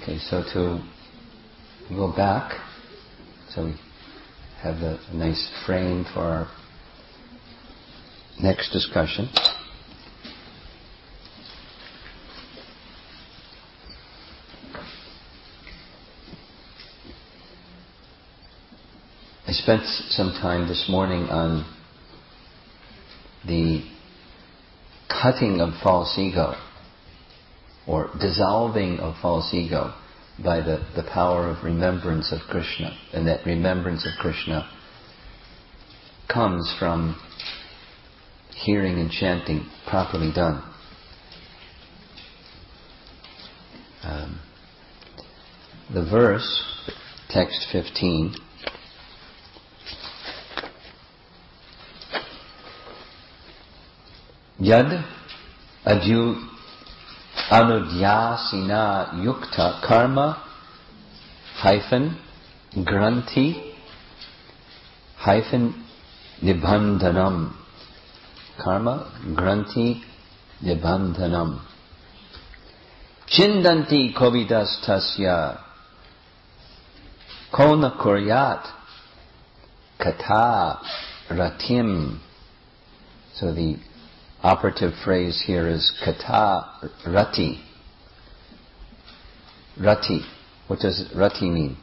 Okay, so to go back, so we have a nice frame for our next discussion. I spent some time this morning on the cutting of false ego, or dissolving of false ego, by the power of remembrance of Krishna. And that remembrance of Krishna comes from hearing and chanting properly done. The verse, text 15, Yad anudyasina yukta karma granti nibandhanam. Karma granti nibandhanam. Chindanti kovidas tasya kona kuryat kata ratim. So the operative phrase here is kata rati. Rati. What does rati mean?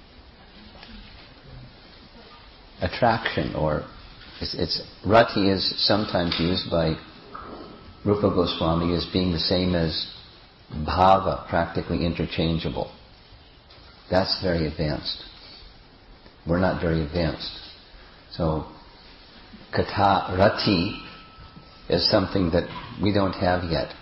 Attraction, or it's rati is sometimes used by Rupa Goswami as being the same as bhava, practically interchangeable. That's very advanced. We're not very advanced. So kata rati is something that we don't have yet.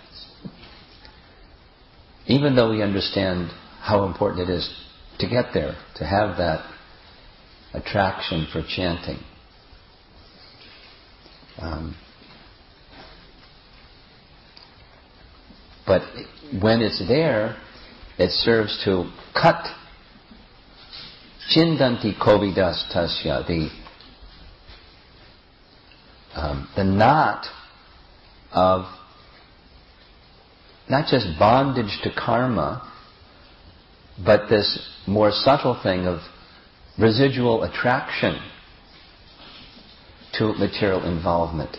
Even though we understand how important it is to get there, to have that attraction for chanting. But when it's there, it serves to cut chindanti kovidas tasya, the knot of not just bondage to karma, but this more subtle thing of residual attraction to material involvement.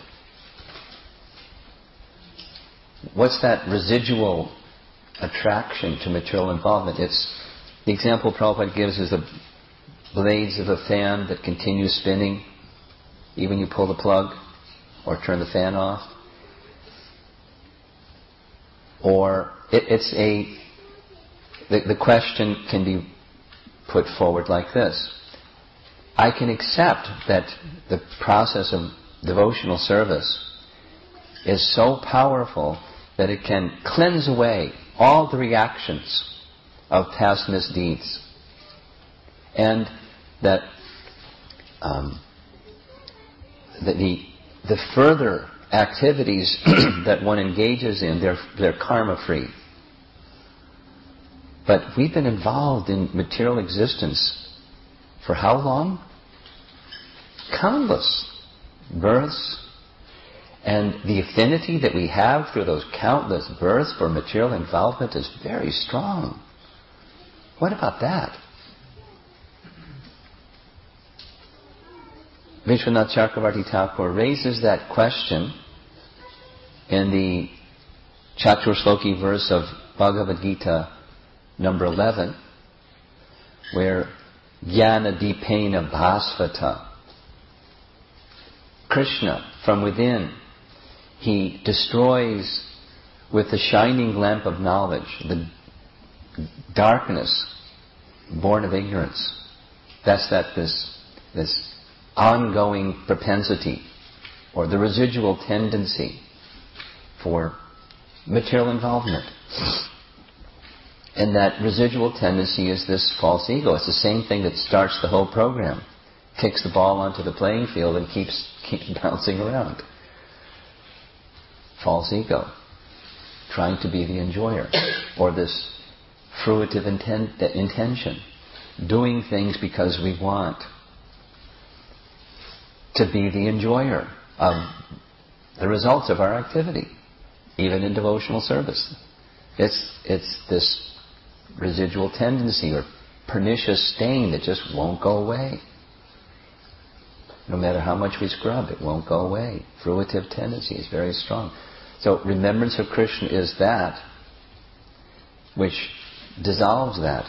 What's that residual attraction to material involvement? It's the example Prabhupada gives is the blades of a fan that continue spinning even you pull the plug or turn the fan off. Or the question can be put forward like this. I can accept that the process of devotional service is so powerful that it can cleanse away all the reactions of past misdeeds. And that the further activities that one engages in, they're karma-free. But we've been involved in material existence for how long? Countless births. And the affinity that we have through those countless births for material involvement is very strong. What about that? Vishwanath Chakravarti Thakur raises that question in the Chaturshloki verse of Bhagavad Gita number 11, where Jnana Dipena Bhasvata, Krishna from within, he destroys with the shining lamp of knowledge the darkness born of ignorance. That's this ongoing propensity or the residual tendency for material involvement. And that residual tendency is this false ego. It's the same thing that starts the whole program. Kicks the ball onto the playing field and keeps bouncing around. False ego. Trying to be the enjoyer. Or this fruitive intention. Doing things because we want to be the enjoyer of the results of our activity, even in devotional service. It's this residual tendency or pernicious stain that just won't go away. No matter how much we scrub, it won't go away. Fruitive tendency is very strong. So remembrance of Krishna is that which dissolves that.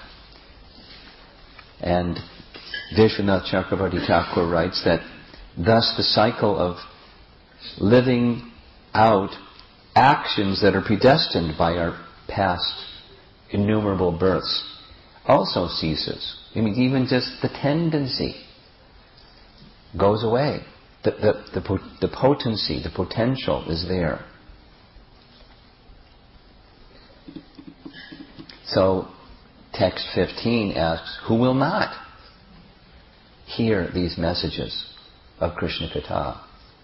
And Vishwanath Chakravarti Thakur writes that thus the cycle of living out actions that are predestined by our past innumerable births also ceases. I mean, even just the tendency goes away. The potency, the potential is there. So, text 15 asks, who will not hear these messages of Krishna Katha?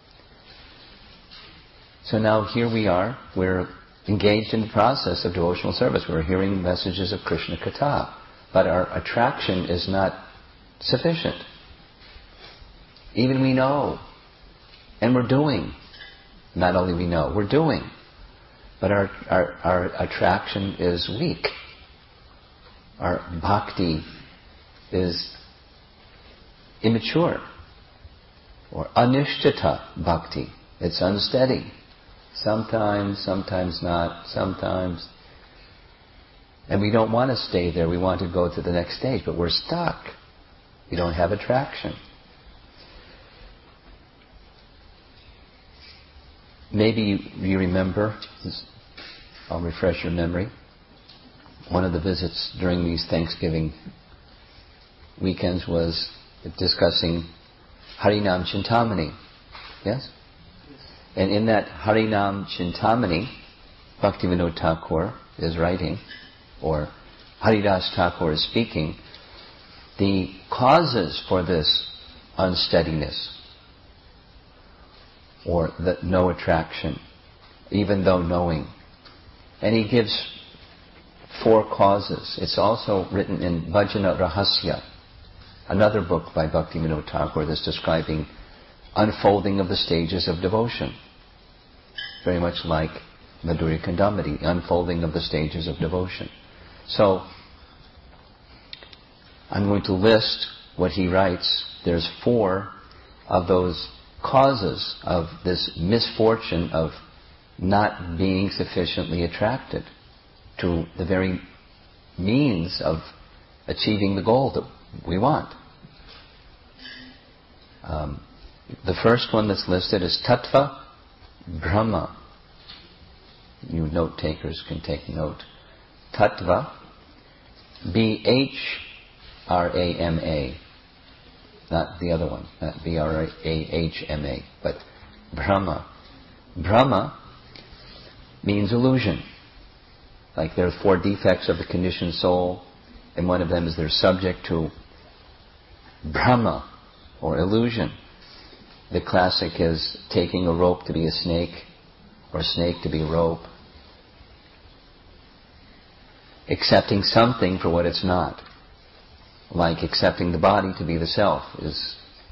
So now here we are, we're engaged in the process of devotional service. We're hearing messages of Krishna Katha, but our attraction is not sufficient. Even we know, and we're doing. Not only we know, we're doing. But our attraction is weak. Our bhakti is immature. Or anishtata bhakti. It's unsteady. Sometimes, sometimes not, sometimes. And we don't want to stay there. We want to go to the next stage, but we're stuck. We don't have attraction. Maybe you remember, I'll refresh your memory, one of the visits during these Thanksgiving weekends was discussing Harinam Chintamani. Yes? And in that Harinam Chintamani, Bhaktivinoda Thakur is writing, or Haridas Thakur is speaking, the causes for this unsteadiness, or the no attraction, even though knowing. And he gives 4 causes. It's also written in Bhajana Rahasya, another book by Bhaktivinoda Thakur that's describing unfolding of the stages of devotion. Very much like Madhurya Kandamati, unfolding of the stages of devotion. So, I'm going to list what he writes. There's 4 of those causes of this misfortune of not being sufficiently attracted to the very means of achieving the goal that we want. The first one that's listed is Tattva Brahma. You note takers can take note. Tattva, B-H-R-A-M-A. Not the other one, not B-R-A-H-M-A, but Brahma. Brahma means illusion. Like there are 4 defects of the conditioned soul, and one of them is they're subject to Brahma, or illusion. The classic is taking a rope to be a snake, or a snake to be a rope. Accepting something for what it's not. Like accepting the body to be the self is,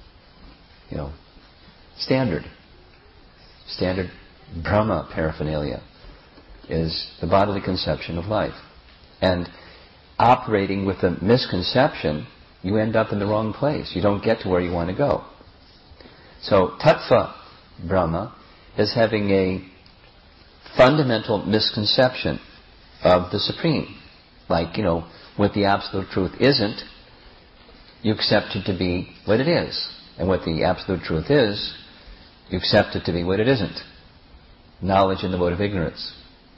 standard. Standard Brahma paraphernalia is the bodily conception of life. And operating with a misconception, you end up in the wrong place. You don't get to where you want to go. So, Tattva Brahma is having a fundamental misconception of the Supreme. Like, what the Absolute Truth isn't, you accept it to be what it is. And what the Absolute Truth is, you accept it to be what it isn't. Knowledge in the mode of ignorance.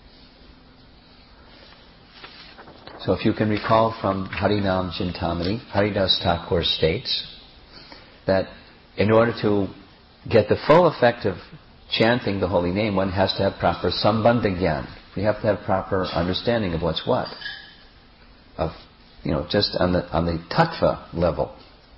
So if you can recall from Harinam Chintamani, Haridas Thakur states that in order to get the full effect of chanting the holy name, one has to have proper sambandha gyan. You have to have proper understanding of what's what. Of, just on the tattva level.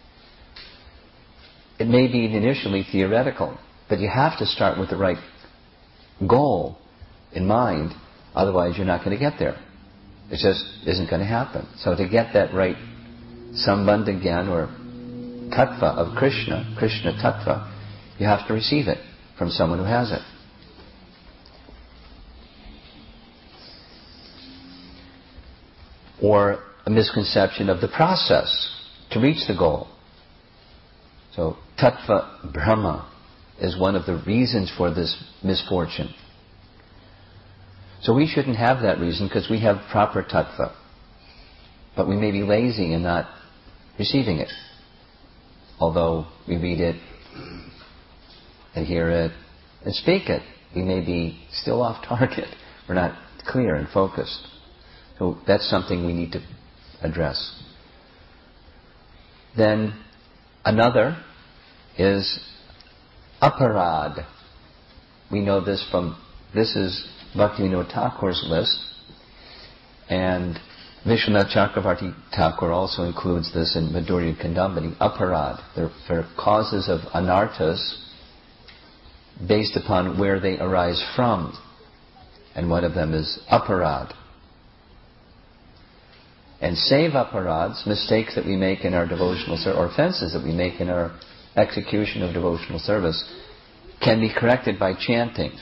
It may be initially theoretical, but you have to start with the right goal in mind, otherwise you're not going to get there. It just isn't going to happen. So to get that right sambandha gyan or tattva of Krishna tattva, you have to receive it from someone who has it. or a misconception of the process to reach the goal. So tattva Brahma is one of the reasons for this misfortune. So we shouldn't have that reason because we have proper tattva. But we may be lazy in not receiving it. Although we read it and hear it and speak it, we may be still off target. We're not clear and focused. So that's something we need to address. Then another is aparad. We know this is Bhaktivinoda Thakur's list, and Vishwanath Chakravarti Thakur also includes this in Madhurya Kandambini. Aparad. They're causes of anarthas based upon where they arise from. And one of them is aparad. And save aparads, mistakes that we make in our devotional service, or offenses that we make in our execution of devotional service, can be corrected by chanting.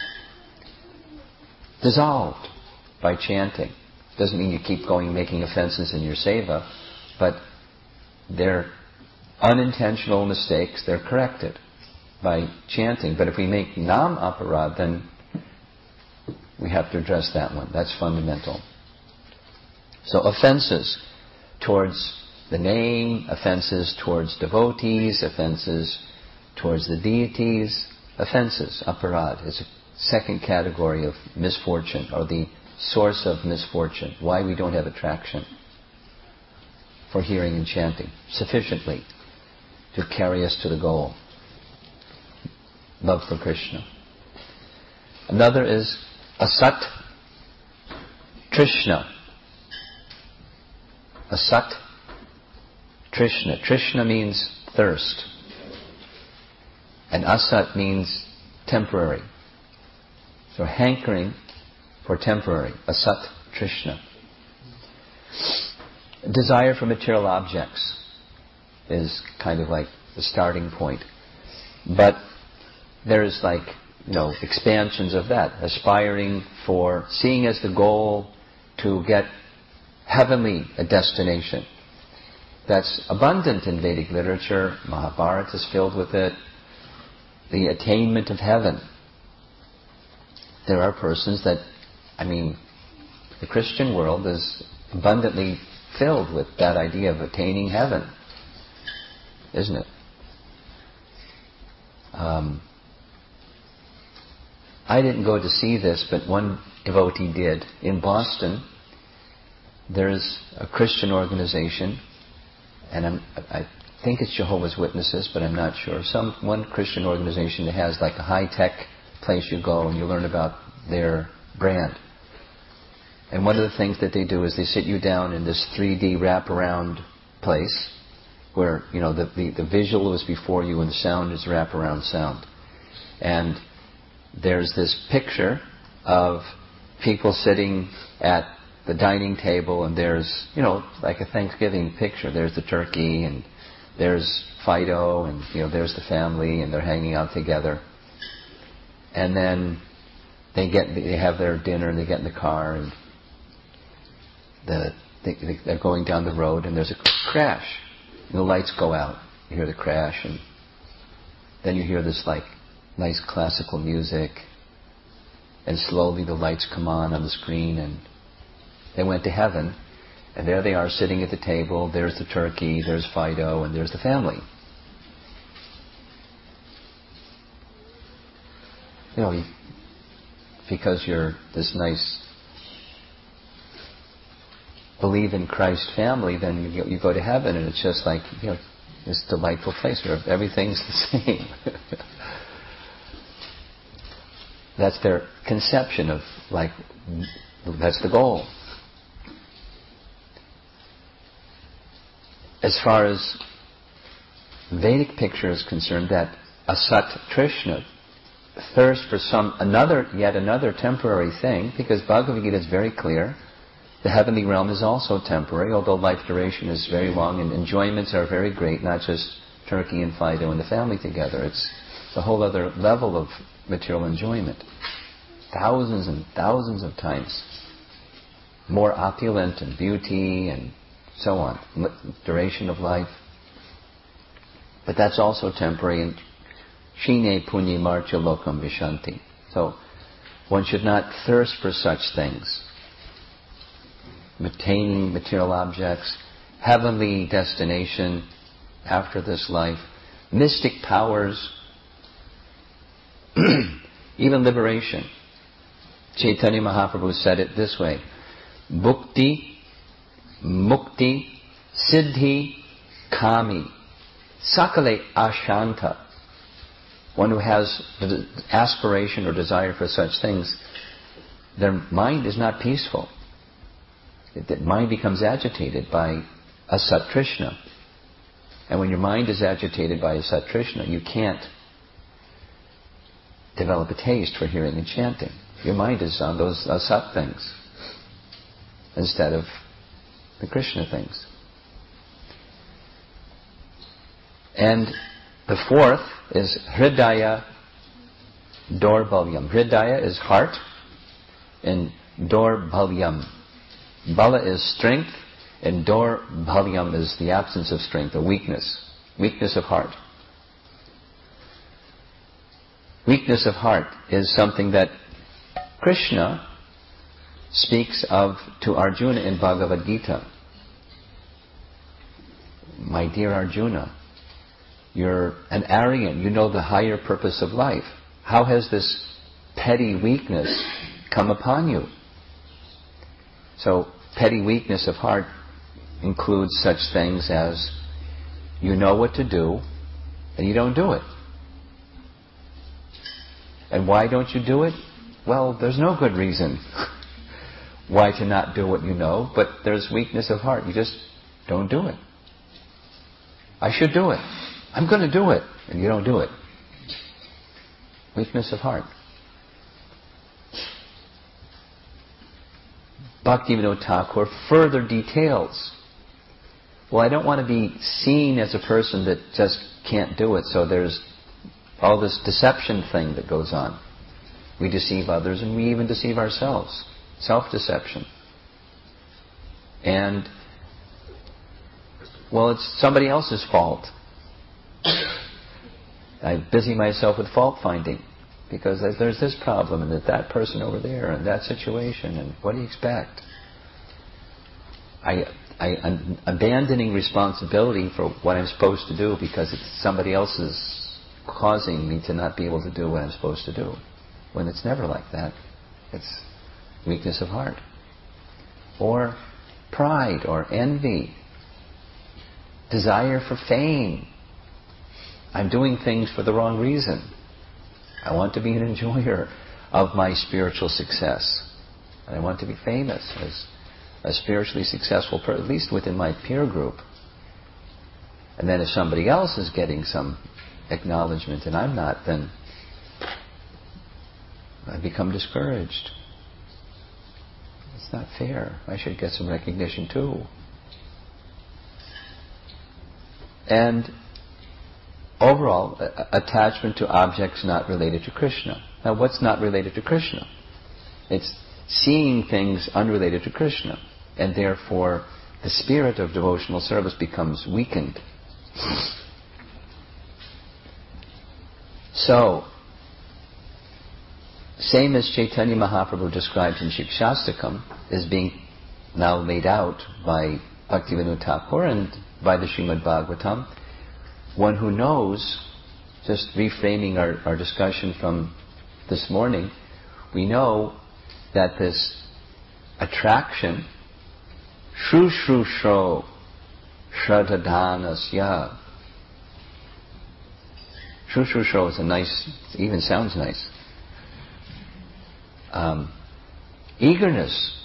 Dissolved by chanting. Doesn't mean you keep going making offenses in your seva, but they're unintentional mistakes, they're corrected by chanting. But if we make nam aparad, then we have to address that one. That's fundamental. So offenses towards the name, offenses towards devotees, offenses towards the deities, offenses, aparad, is a second category of misfortune, or the source of misfortune, why we don't have attraction for hearing and chanting sufficiently to carry us to the goal. Love for Krishna. Another is asat trishna. Asat trishna. Trishna means thirst. And asat means temporary. So hankering for temporary. Asat trishna. Desire for material objects is kind of like the starting point. But there's expansions of that. Aspiring for, seeing as the goal to get heavenly a destination. That's abundant in Vedic literature. Mahabharata is filled with it. The attainment of heaven. There are persons that, the Christian world is abundantly filled with that idea of attaining heaven. Isn't it? I didn't go to see this, but one devotee did. In Boston, there's a Christian organization, and I think it's Jehovah's Witnesses, but I'm not sure. One Christian organization that has like a high-tech place you go and you learn about their brand. And one of the things that they do is they sit you down in this 3D wraparound place where, the visual is before you and the sound is wraparound sound. And there's this picture of people sitting at the dining table, and there's, like a Thanksgiving picture. There's the turkey, and there's Fido, and, there's the family, and they're hanging out together. And then they have their dinner, and they get in the car, and they're going down the road, and there's a crash. And the lights go out. You hear the crash, and then you hear this nice classical music, and slowly the lights come on the screen, and they went to heaven, and there they are sitting at the table. There's the turkey, there's Fido, and there's the family. Because you're this nice believe in Christ family, then you go to heaven, and it's just like, this delightful place where everything's the same. That's their conception of, that's the goal. As far as Vedic picture is concerned, that asat trishna, thirst for yet another temporary thing, because Bhagavad Gita is very clear, the heavenly realm is also temporary, although life duration is very long and enjoyments are very great, not just turkey and Fido and the family together. It's a whole other level of material enjoyment. Thousands and thousands of times more opulent and beauty and so on, duration of life. But that's also temporary. And Shine punyi marcha lokam vishanti. So one should not thirst for such things. Attaining material objects, heavenly destination after this life, mystic powers, even liberation. Chaitanya Mahaprabhu said it this way: Bhukti, Mukti, Siddhi, Kami, Sakale Ashanta. One who has the aspiration or desire for such things, their mind is not peaceful. The mind becomes agitated by Asat Trishna. And when your mind is agitated by Asat Trishna, you can't develop a taste for hearing and chanting. Your mind is on those Asat things instead of the Krishna things. And the fourth is Hridaya Dorbalyam. Hridaya is heart, and Dorbalyam. Bala is strength, and Dorbalyam is the absence of strength, or weakness. Weakness of heart. Weakness of heart is something that Krishna speaks of to Arjuna in Bhagavad Gita. My dear Arjuna, you're an Aryan, you know the higher purpose of life. How has this petty weakness come upon you? So, petty weakness of heart includes such things as you know what to do and you don't do it. And why don't you do it? Well, there's no good reason why to not do what you know, but there's weakness of heart. You just don't do it. I should do it. I'm going to do it. And you don't do it. Weakness of heart. Bhaktivinoda Thakur further details. Well, I don't want to be seen as a person that just can't do it, so there's all this deception thing that goes on. We deceive others and we even deceive ourselves. Self-deception. And, well, it's somebody else's fault. I busy myself with fault finding because there's this problem and that person over there and that situation, and what do you expect? I'm abandoning responsibility for what I'm supposed to do because it's somebody else's causing me to not be able to do what I'm supposed to do. When it's never like that. It's weakness of heart. Or pride or envy. Desire for fame. I'm doing things for the wrong reason. I want to be an enjoyer of my spiritual success. And I want to be famous as a spiritually successful person, at least within my peer group. And then if somebody else is getting some acknowledgement and I'm not, then I become discouraged. It's not fair. I should get some recognition too. And overall, attachment to objects not related to Krishna. Now, what's not related to Krishna? It's seeing things unrelated to Krishna. And therefore, the spirit of devotional service becomes weakened. So, same as Chaitanya Mahaprabhu described in Shikshastakam is being now laid out by Bhaktivinoda Thakur and by the Srimad Bhagavatam. One who knows, just reframing our discussion from this morning, we know that this attraction, shru shru shro, shradhadanasya. Shru shru shro is a nice, it even sounds nice. Eagerness,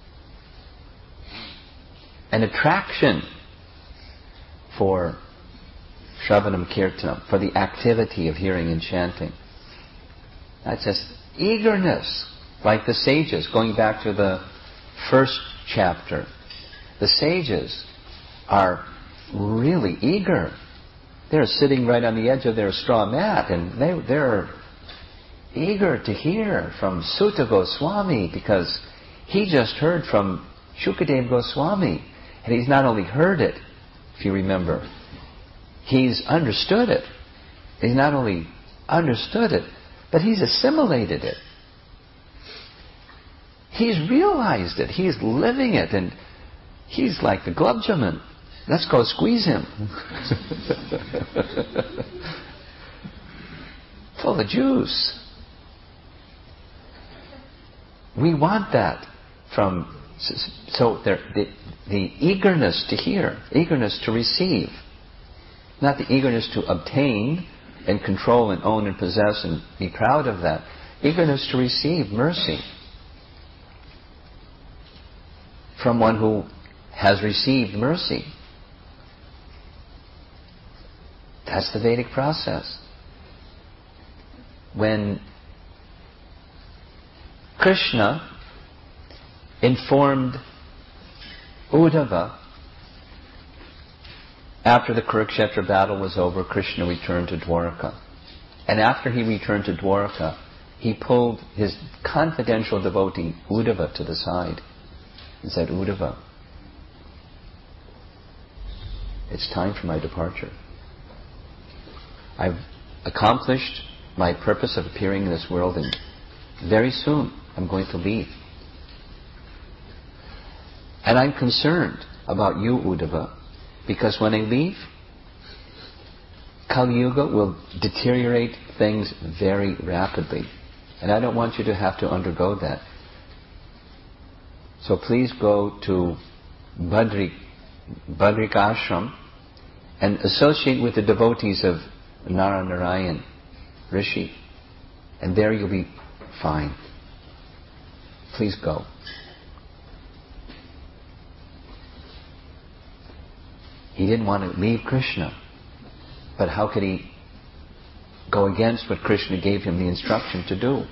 an attraction for Shravanam Kirtanam, for the activity of hearing and chanting. That's just eagerness, like the sages, going back to the first chapter. The sages are really eager. They're sitting right on the edge of their straw mat and they're eager to hear from Sutta Goswami because he just heard from Shukadeva Goswami. And he's not only heard it, if you remember, he's understood it. He's not only understood it, but he's assimilated it. He's realized it. He's living it. And he's like the Glubjaman. Let's go squeeze him. Full of juice. We want that from... So the eagerness to hear, eagerness to receive, not the eagerness to obtain and control and own and possess and be proud of that. Eagerness to receive mercy from one who has received mercy. That's the Vedic process. When Krishna informed Uddhava, after the Kurukshetra battle was over, Krishna returned to Dwarka. And after he returned to Dwarka, he pulled his confidential devotee, Uddhava, to the side and said, Uddhava, it's time for my departure. I've accomplished my purpose of appearing in this world, and very soon I'm going to leave. And I'm concerned about you, Uddhava, because when I leave, Kali Yuga will deteriorate things very rapidly. And I don't want you to have to undergo that. So please go to Badrikashram and associate with the devotees of Narayan Rishi. And there you'll be fine. Please go. He didn't want to leave Krishna. But how could he go against what Krishna gave him the instruction to do?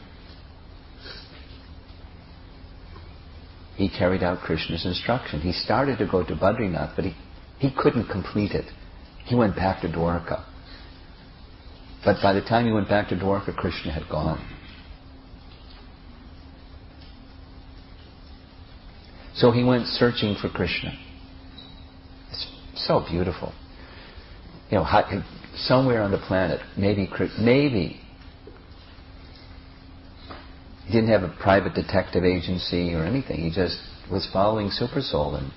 He carried out Krishna's instruction. He started to go to Badrinath, but he couldn't complete it. He went back to Dwarka. But by the time he went back to Dwarka, Krishna had gone. So he went searching for Krishna. It's so beautiful. You know, somewhere on the planet, maybe he didn't have a private detective agency or anything. He just was following Super Soul and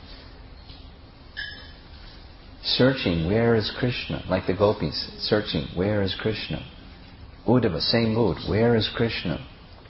searching, where is Krishna? Like the gopis, searching, where is Krishna? Uddhava, same mood, where is Krishna?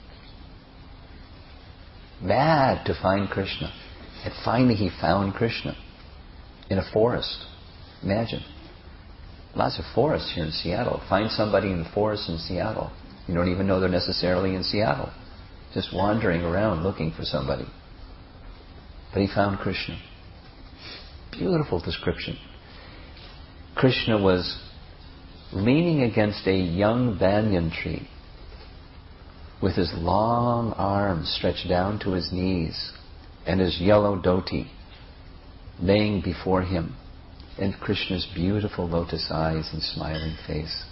Mad to find Krishna. And finally he found Krishna in a forest. Imagine. Lots of forests here in Seattle. Find somebody in the forest in Seattle. You don't even know they're necessarily in Seattle. Just wandering around looking for somebody. But he found Krishna. Beautiful description. Krishna was leaning against a young banyan tree with his long arms stretched down to his knees and his yellow dhoti laying before him, and Krishna's beautiful lotus eyes and smiling face.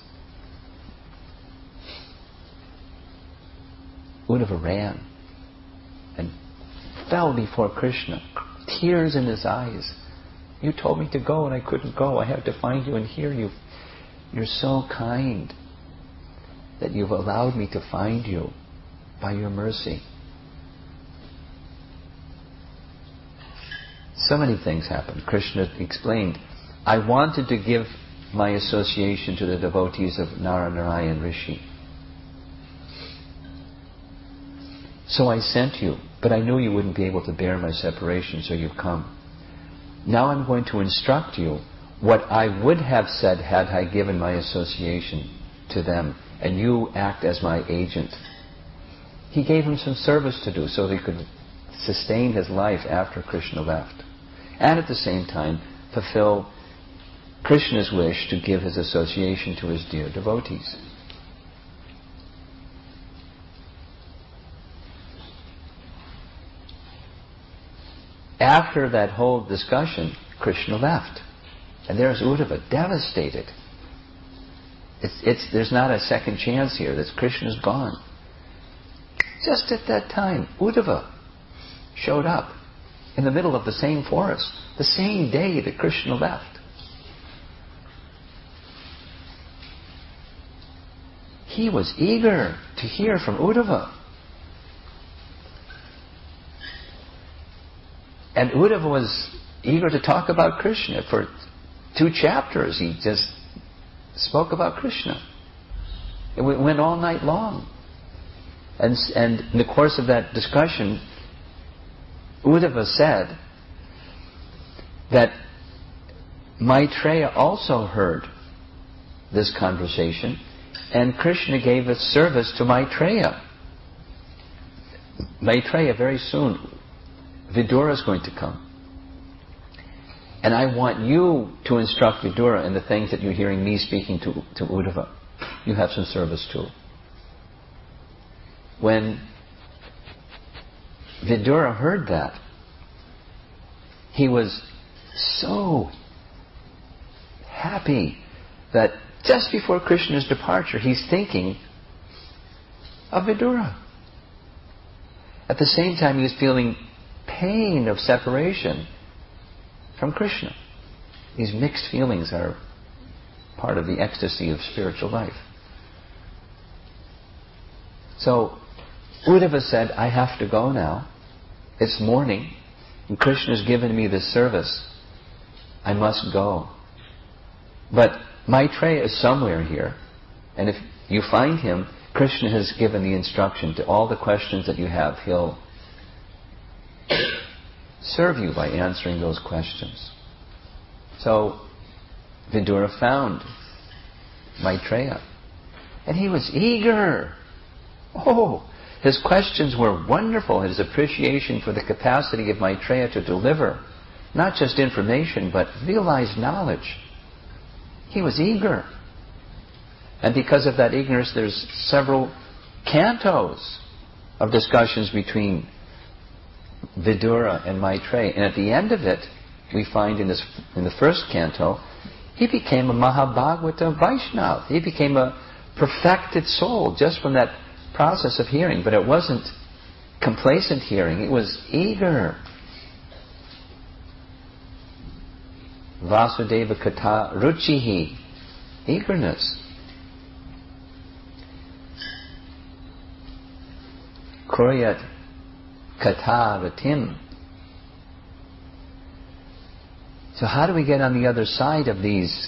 Uddhava ran and fell before Krishna, tears in his eyes. You told me to go and I couldn't go. I have to find you and hear you. You're so kind that you've allowed me to find you by your mercy. So many things happened. Krishna explained, I wanted to give my association to the devotees of Narayan Rishi. So I sent you, but I knew you wouldn't be able to bear my separation, so you've come. Now I'm going to instruct you what I would have said had I given my association to them, and you act as my agent. He gave him some service to do so that he could sustain his life after Krishna left. And at the same time, fulfill Krishna's wish to give his association to his dear devotees. After that whole discussion, Krishna left. And there's Uddhava, devastated. There's not a second chance here. That Krishna's gone. Just at that time, Uddhava showed up. in the middle of the same forest, the same day that Krishna left. He was eager to hear from Uddhava. And Uddhava was eager to talk about Krishna. For 2 chapters he just spoke about Krishna. It went all night long. And in the course of that discussion, Uddhava said that Maitreya also heard this conversation, and Krishna gave a service to Maitreya. Maitreya, very soon, Vidura is going to come. And I want you to instruct Vidura in the things that you're hearing me speaking to Uddhava. You have some service too. When Vidura heard that, he was so happy that just before Krishna's departure, he's thinking of Vidura. At the same time, he was feeling pain of separation from Krishna. These mixed feelings are part of the ecstasy of spiritual life. So Uddhava said, I have to go now. It's morning, and Krishna's given me this service. I must go. But Maitreya is somewhere here, and if you find him, Krishna has given the instruction to all the questions that you have. He'll serve you by answering those questions. So Vidura found Maitreya, and he was eager. Oh, his questions were wonderful. His appreciation for the capacity of Maitreya to deliver not just information, but realized knowledge. He was eager. And because of that eagerness, there's several cantos of discussions between Vidura and Maitreya. And at the end of it, we find in the first canto, he became a Mahabhagavata Vaishnava. He became a perfected soul just from that process of hearing. But it wasn't complacent hearing, it was eager. Vasudeva Katha Ruchihi, eagerness. Kuryat Katha Ratim. So how do we get on the other side of these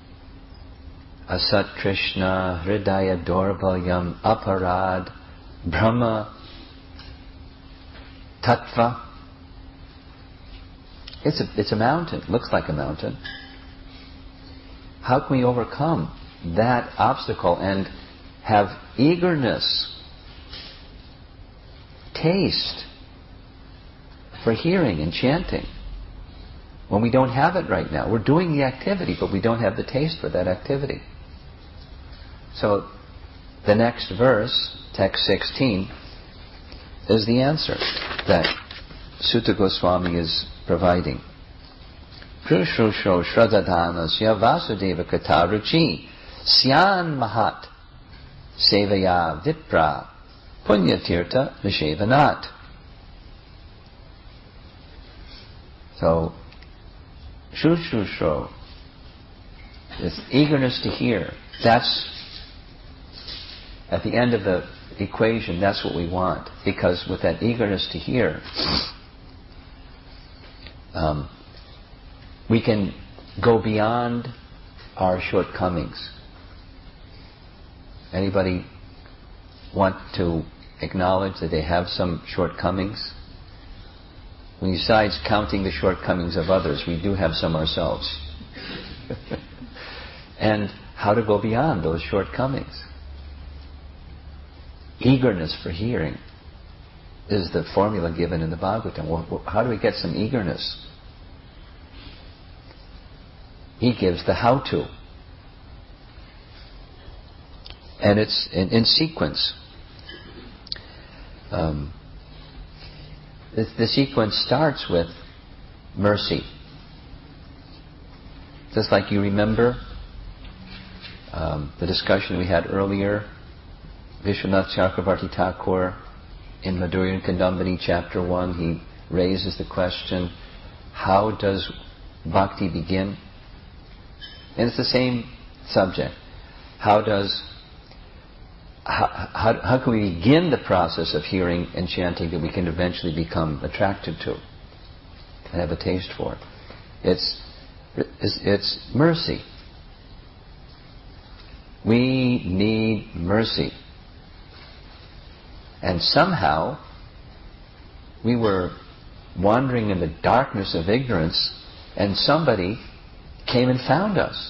Asat Krishna, Hridaya Dorbalyam, Aparad, Brahma, Tattva? It's a mountain. It looks like a mountain. How can we overcome that obstacle and have eagerness, taste for hearing and chanting when we don't have it right now? We're doing the activity, but we don't have the taste for that activity. So the next verse, text 16, is the answer that Sutta Goswami is providing. Prushusho Shradadhanasya Vasudeva Katha Ruchi Syan Mahat Sevaya Vipra Punyatirtha Nishevanat. So, Shushusho, this eagerness to hear, that's at the end of the equation, that's what we want. Because with that eagerness to hear, we can go beyond our shortcomings. Anybody want to acknowledge that they have some shortcomings? Besides counting the shortcomings of others, we do have some ourselves. And how to go beyond those shortcomings. Eagerness for hearing is the formula given in the Bhagavatam. Well, how do we get some eagerness? He gives the how-to. And it's in sequence. The sequence starts with mercy. Just like you remember the discussion we had earlier, Vishwanath Chakravarti Thakur in Madhurya and Kadambini chapter 1, he raises the question, how does bhakti begin? And it's the same subject. How can we begin the process of hearing and chanting that we can eventually become attracted to and have a taste for? It's mercy. We need mercy. And somehow we were wandering in the darkness of ignorance, and somebody came and found us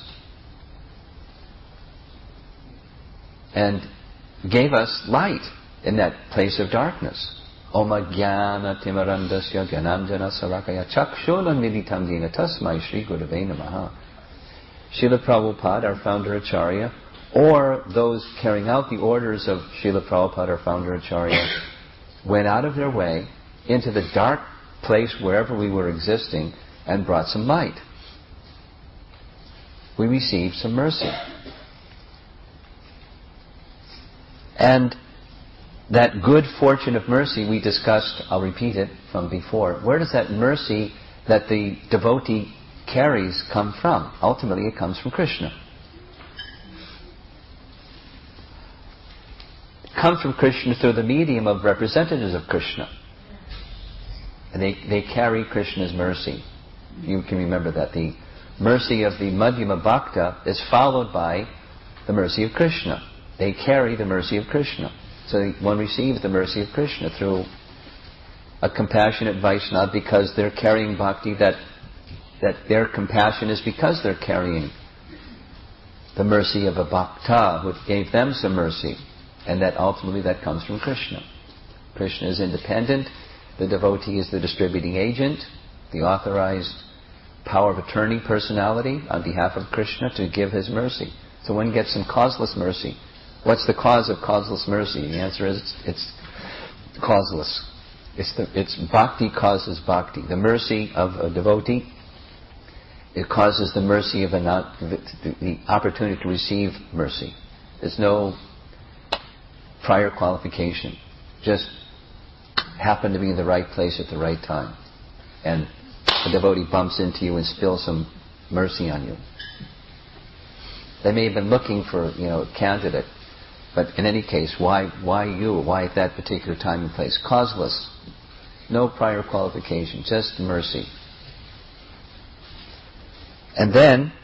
and gave us light in that place of darkness. Om Jnana Timarandasya Gyananjana Sarakaya Chakshunam Militam Dina Tasmai Shri Gurave Namaha. Srila Prabhupada, our founder Acharya, or those carrying out the orders of Srila Prabhupada, our founder Acharya, went out of their way into the dark place wherever we were existing and brought some light. We received some mercy. And that good fortune of mercy we discussed, I'll repeat it from before. Where does that mercy that the devotee carries come from? Ultimately it comes from Krishna. It comes from Krishna through the medium of representatives of Krishna. And they carry Krishna's mercy. You can remember that. The mercy of the Madhyama Bhakta is followed by the mercy of Krishna. They carry the mercy of Krishna. So one receives the mercy of Krishna through a compassionate Vaishnava because they're carrying bhakti, that their compassion is because they're carrying the mercy of a bhakta who gave them some mercy. And that ultimately that comes from Krishna. Krishna is independent. The devotee is the distributing agent, the authorized power of attorney personality on behalf of Krishna to give his mercy. So one gets some causeless mercy. What's the cause of causeless mercy? The answer is it's causeless. It's bhakti causes bhakti. The mercy of a devotee, it causes the mercy of the opportunity to receive mercy. There's no prior qualification. Just happen to be in the right place at the right time. And a devotee bumps into you and spills some mercy on you. They may have been looking for, a candidate. But in any case, why you? Why at that particular time and place? Causeless. No prior qualification. Just mercy. And then,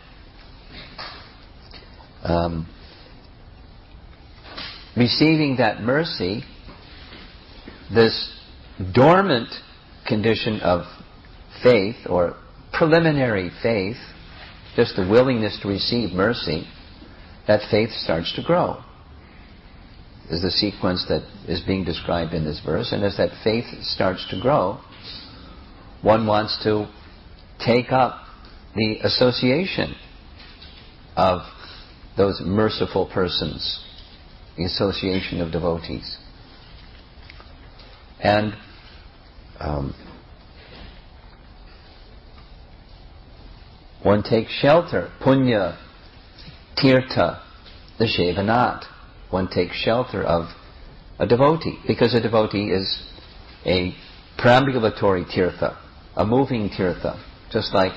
receiving that mercy, this dormant condition of faith, or preliminary faith, just the willingness to receive mercy, that faith starts to grow. Is the sequence that is being described in this verse. And as that faith starts to grow, one wants to take up the association of those merciful persons, the association of devotees. And one takes shelter, punya, tirtha, the shevanat. One takes shelter of a devotee, because a devotee is a perambulatory tirtha, a moving tirtha, just like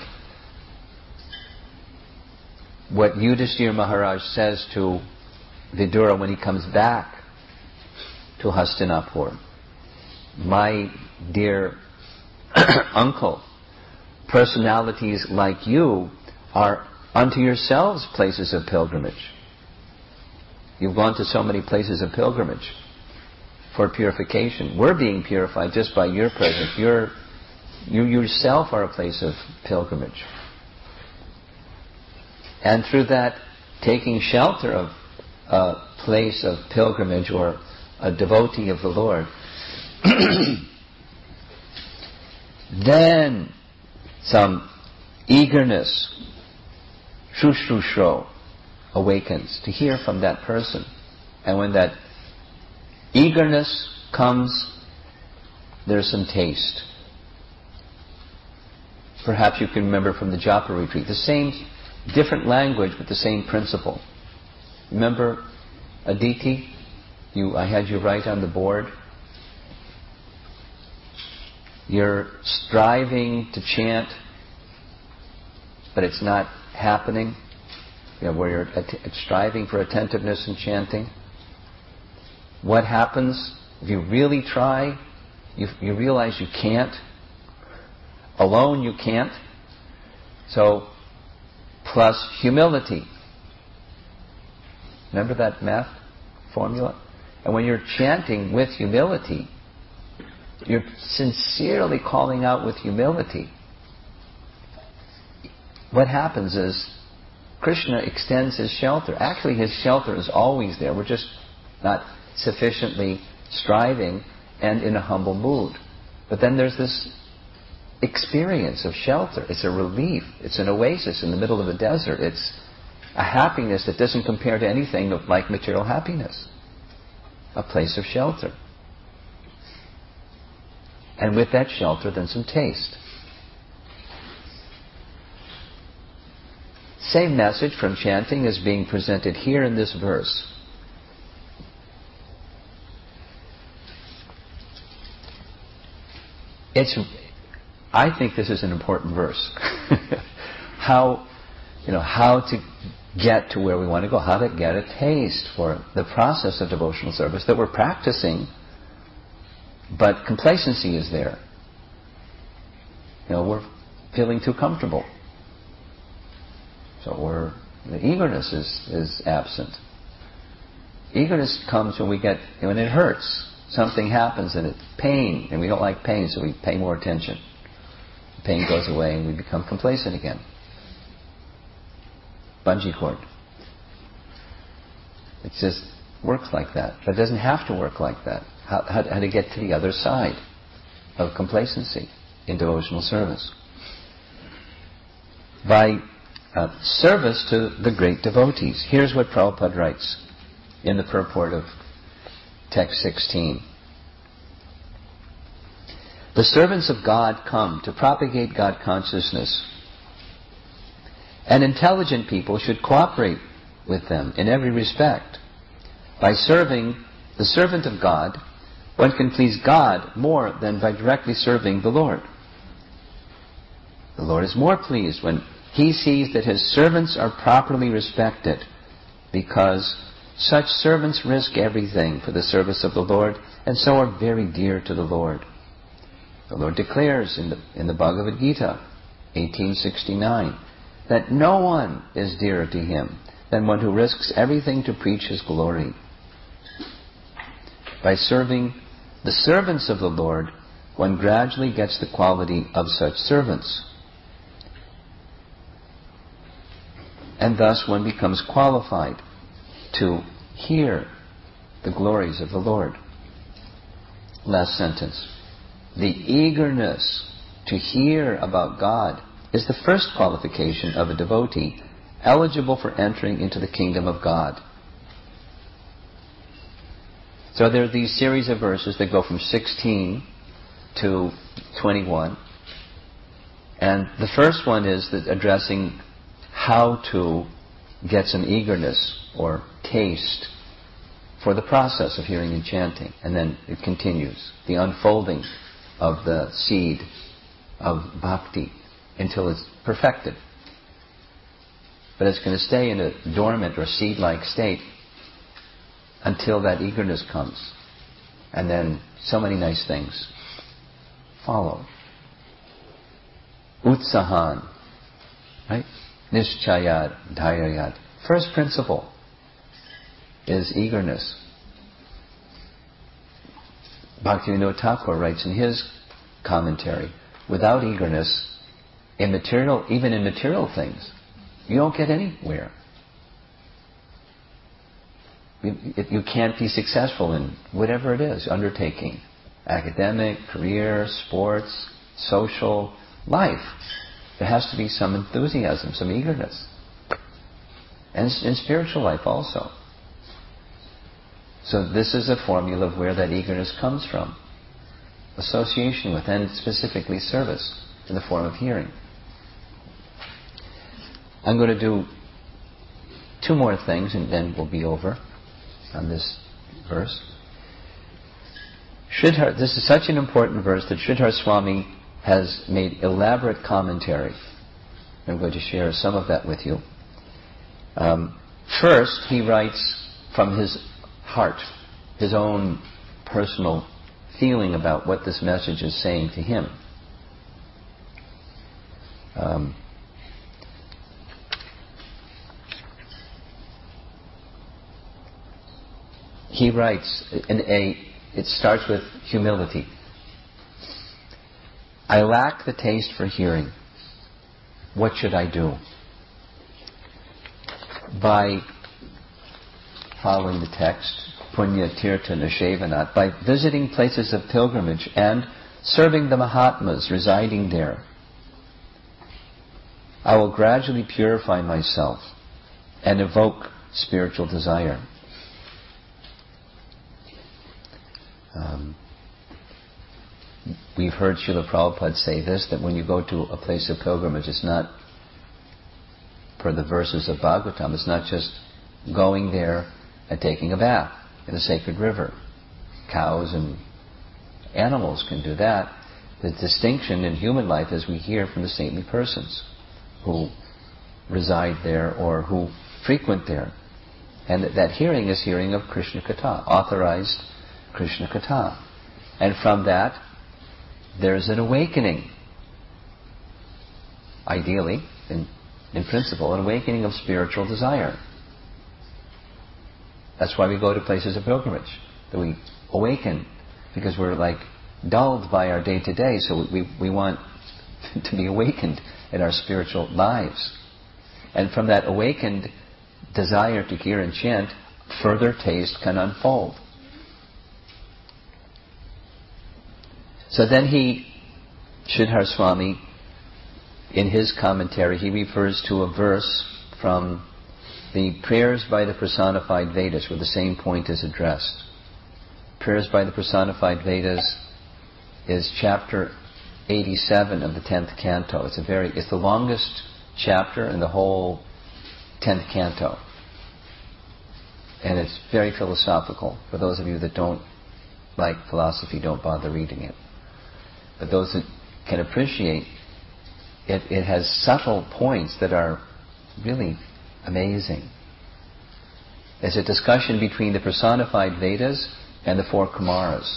what Yudhishthira Maharaj says to Vidura when he comes back to Hastinapur. My dear uncle, personalities like you are unto yourselves places of pilgrimage. You've gone to so many places of pilgrimage for purification. We're being purified just by your presence. You yourself are a place of pilgrimage. And through that, taking shelter of a place of pilgrimage or a devotee of the Lord, then some eagerness, shushrusho, awakens to hear from that person. And when that eagerness comes, there's some taste. Perhaps you can remember from the Japa retreat, the same, different language but the same principle. Remember Aditi? I had you write on the board. You're striving to chant, but it's not happening. Where you're striving for attentiveness in chanting. What happens if you really try? You realize you can't. Alone you can't. So, plus humility. Remember that math formula? And when you're chanting with humility, you're sincerely calling out with humility. What happens is Krishna extends his shelter. Actually, his shelter is always there. We're just not sufficiently striving and in a humble mood. But then there's this experience of shelter. It's a relief. It's an oasis in the middle of a desert. It's a happiness that doesn't compare to anything like material happiness. A place of shelter. And with that shelter, then some taste. Same message from chanting is being presented here in this verse. I think this is an important verse. How to get to where we want to go, how to get a taste for the process of devotional service that we're practicing, but complacency is there. We're feeling too comfortable. So the eagerness is absent. Eagerness comes when when it hurts. Something happens and it's pain, and we don't like pain, so we pay more attention. The pain goes away and we become complacent again. Bungee cord. It just works like that. But it doesn't have to work like that. How to get to the other side of complacency in devotional service. By service to the great devotees. Here's what Prabhupada writes in the purport of text 16. The servants of God come to propagate God consciousness, and intelligent people should cooperate with them in every respect. By serving the servant of God, one can please God more than by directly serving the Lord. The Lord is more pleased when He sees that His servants are properly respected, because such servants risk everything for the service of the Lord, and so are very dear to the Lord. The Lord declares in the Bhagavad Gita, 1869, that no one is dearer to Him than one who risks everything to preach His glory. By serving the servants of the Lord, one gradually gets the quality of such servants. And thus one becomes qualified to hear the glories of the Lord. Last sentence. The eagerness to hear about God is the first qualification of a devotee eligible for entering into the kingdom of God. So there are these series of verses that go from 16 to 21. And the first one is addressing how to get some eagerness or taste for the process of hearing and chanting. And then it continues, the unfolding of the seed of bhakti until it's perfected. But it's going to stay in a dormant or seed-like state until that eagerness comes. And then so many nice things follow. Utsahan, right? Nischayat, dhairayat. First principle is eagerness. Bhaktivinoda Thakur writes in his commentary, without eagerness, even in material things, you don't get anywhere. You can't be successful in whatever it is, undertaking. Academic, career, sports, social, life. There has to be some enthusiasm, some eagerness. And in spiritual life also. So this is a formula of where that eagerness comes from. Association with, and specifically service in the form of hearing. I'm going to do 2 more things and then we'll be over on this verse. This is such an important verse that Sridhar Swami has made elaborate commentary. I'm going to share some of that with you. First, he writes from his heart, his own personal feeling about what this message is saying to him. He writes, it starts with humility. I lack the taste for hearing. What should I do? By following the text, Punya Tirtha Nishevanat, by visiting places of pilgrimage and serving the Mahatmas residing there, I will gradually purify myself and evoke spiritual desire. We've heard Srila Prabhupada say this, that when you go to a place of pilgrimage, it's not, per the verses of Bhagavatam, it's not just going there and taking a bath in a sacred river. Cows and animals can do that. The distinction in human life is we hear from the saintly persons who reside there or who frequent there. And that hearing is hearing of Krishna Katha, authorized Krishna Katha. And from that, there's an awakening. Ideally, in principle, an awakening of spiritual desire. That's why we go to places of pilgrimage, that we awaken, because we're like dulled by our day-to-day, so we want to be awakened in our spiritual lives. And from that awakened desire to hear and chant, further taste can unfold. So then Sridhar Swami, in his commentary, he refers to a verse from the Prayers by the Personified Vedas, where the same point is addressed. Prayers by the Personified Vedas is chapter 87 of the 10th canto. It's the longest chapter in the whole 10th canto. And it's very philosophical. For those of you that don't like philosophy, don't bother reading it. But those that can appreciate it, it has subtle points that are really amazing. It's a discussion between the personified Vedas and the four Kumaras.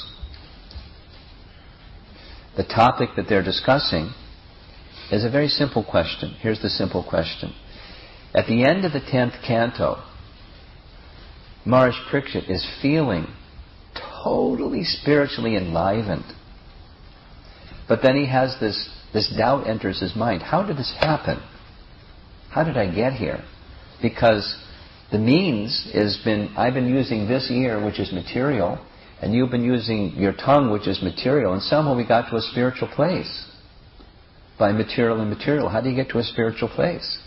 The topic that they're discussing is a very simple question. Here's the simple question. At the end of the 10th canto, Maharaj Parikshit is feeling totally spiritually enlivened. But then he has this doubt enters his mind. How did this happen? How did I get here? Because the means I've been using this ear, which is material, and you've been using your tongue, which is material, and somehow we got to a spiritual place. By material and material. How do you get to a spiritual place?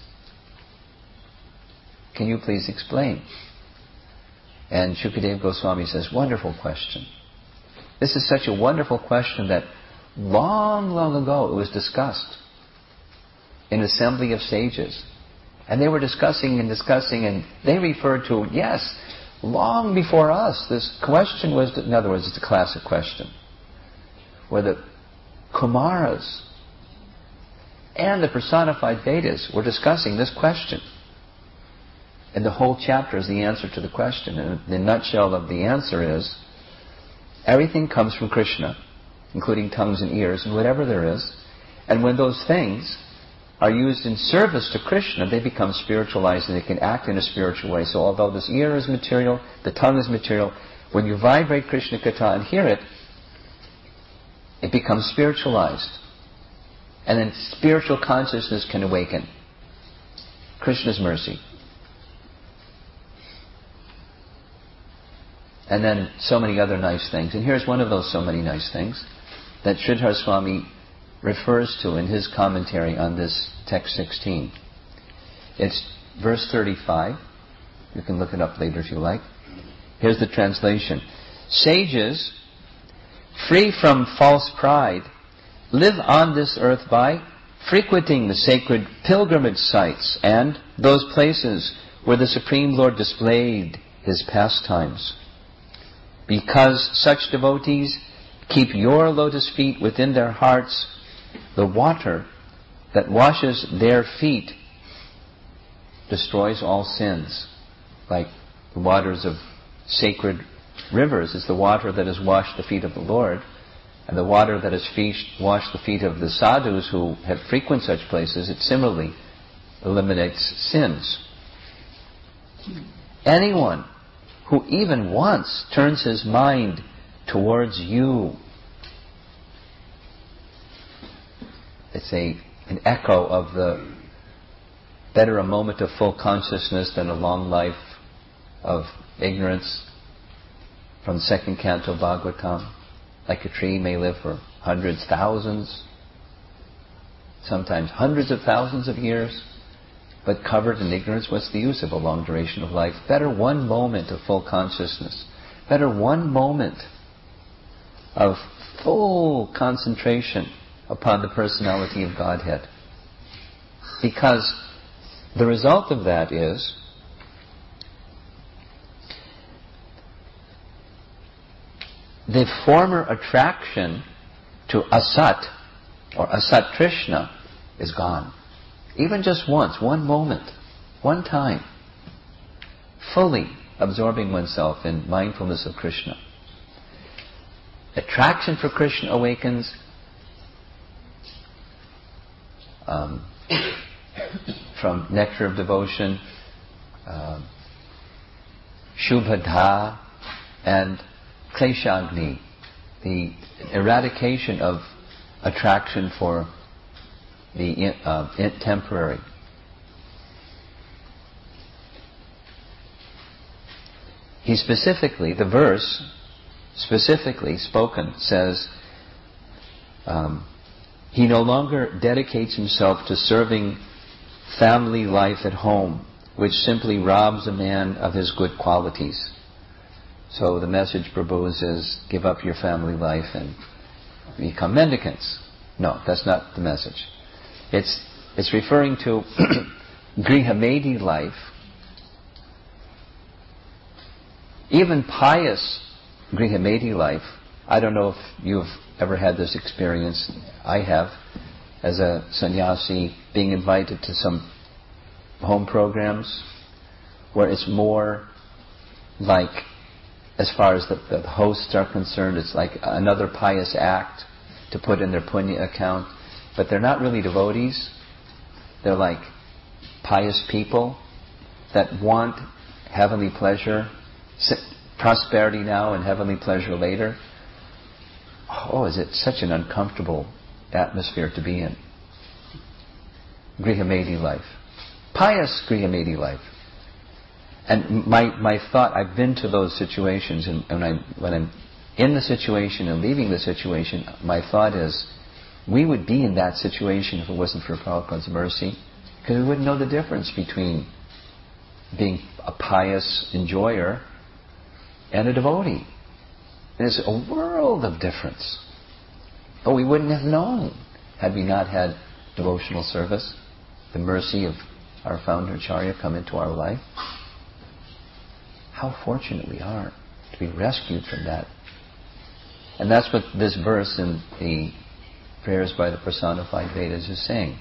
Can you please explain? And Shukadeva Goswami says, wonderful question. This is such a wonderful question that long, long ago it was discussed in an assembly of sages. And they were discussing, and they referred to, yes, long before us, this question was, in other words, it's a classic question, where the Kumaras and the personified Vedas were discussing this question. And the whole chapter is the answer to the question. And the nutshell of the answer is, everything comes from Krishna, including tongues and ears and whatever there is. And when those things are used in service to Krishna, they become spiritualized and they can act in a spiritual way. So although this ear is material, the tongue is material, when you vibrate Krishna Katha and hear it, it becomes spiritualized. And then spiritual consciousness can awaken. Krishna's mercy. And then so many other nice things. And here's one of those so many nice things that Sridhar Swami refers to in his commentary on this text 16. It's verse 35. You can look it up later if you like. Here's the translation. Sages, free from false pride, live on this earth by frequenting the sacred pilgrimage sites and those places where the Supreme Lord displayed His pastimes. Because such devotees keep your lotus feet within their hearts. The water that washes their feet destroys all sins. Like the waters of sacred rivers is the water that has washed the feet of the Lord, and the water that has washed the feet of the sadhus who have frequent such places, it similarly eliminates sins. Anyone who even once turns his mind towards you, it's an echo of the better a moment of full consciousness than a long life of ignorance, from the second canto of Bhagavatam. Like a tree may live for hundreds, thousands, sometimes hundreds of thousands of years, but covered in ignorance. What's the use of a long duration of life? Better one moment of full consciousness. Better one moment of full concentration upon the personality of Godhead. Because the result of that is the former attraction to Asat or Asat Krishna is gone. Even just once, one moment, one time, fully absorbing oneself in mindfulness of Krishna. Attraction for Krishna awakens. From nectar of devotion, Shubhadha, and Kleshagni, the eradication of attraction for the temporary. He specifically, the verse specifically spoken says, he no longer dedicates himself to serving family life at home, which simply robs a man of his good qualities. So the message Prabhu's is, give up your family life and become mendicants. No, that's not the message. It's referring to Grihamedi life. Even pious Grihamedi life. I don't know if you've ever had this experience. I have, as a sannyasi, being invited to some home programs where it's more like, as far as the hosts are concerned, it's like another pious act to put in their punya account. But they're not really devotees. They're like pious people that want heavenly pleasure, prosperity now and heavenly pleasure later. Oh, is it such an uncomfortable atmosphere to be in? Grihamedi life. Pious Grihamedi life. And my thought, I've been to those situations, and when I'm in the situation and leaving the situation, my thought is, we would be in that situation if it wasn't for Prabhupada's mercy, because we wouldn't know the difference between being a pious enjoyer and a devotee. There's a world of difference. But we wouldn't have known had we not had devotional service, the mercy of our founder Acharya come into our life. How fortunate we are to be rescued from that. And that's what this verse in the Prayers by the Personified Vedas is saying.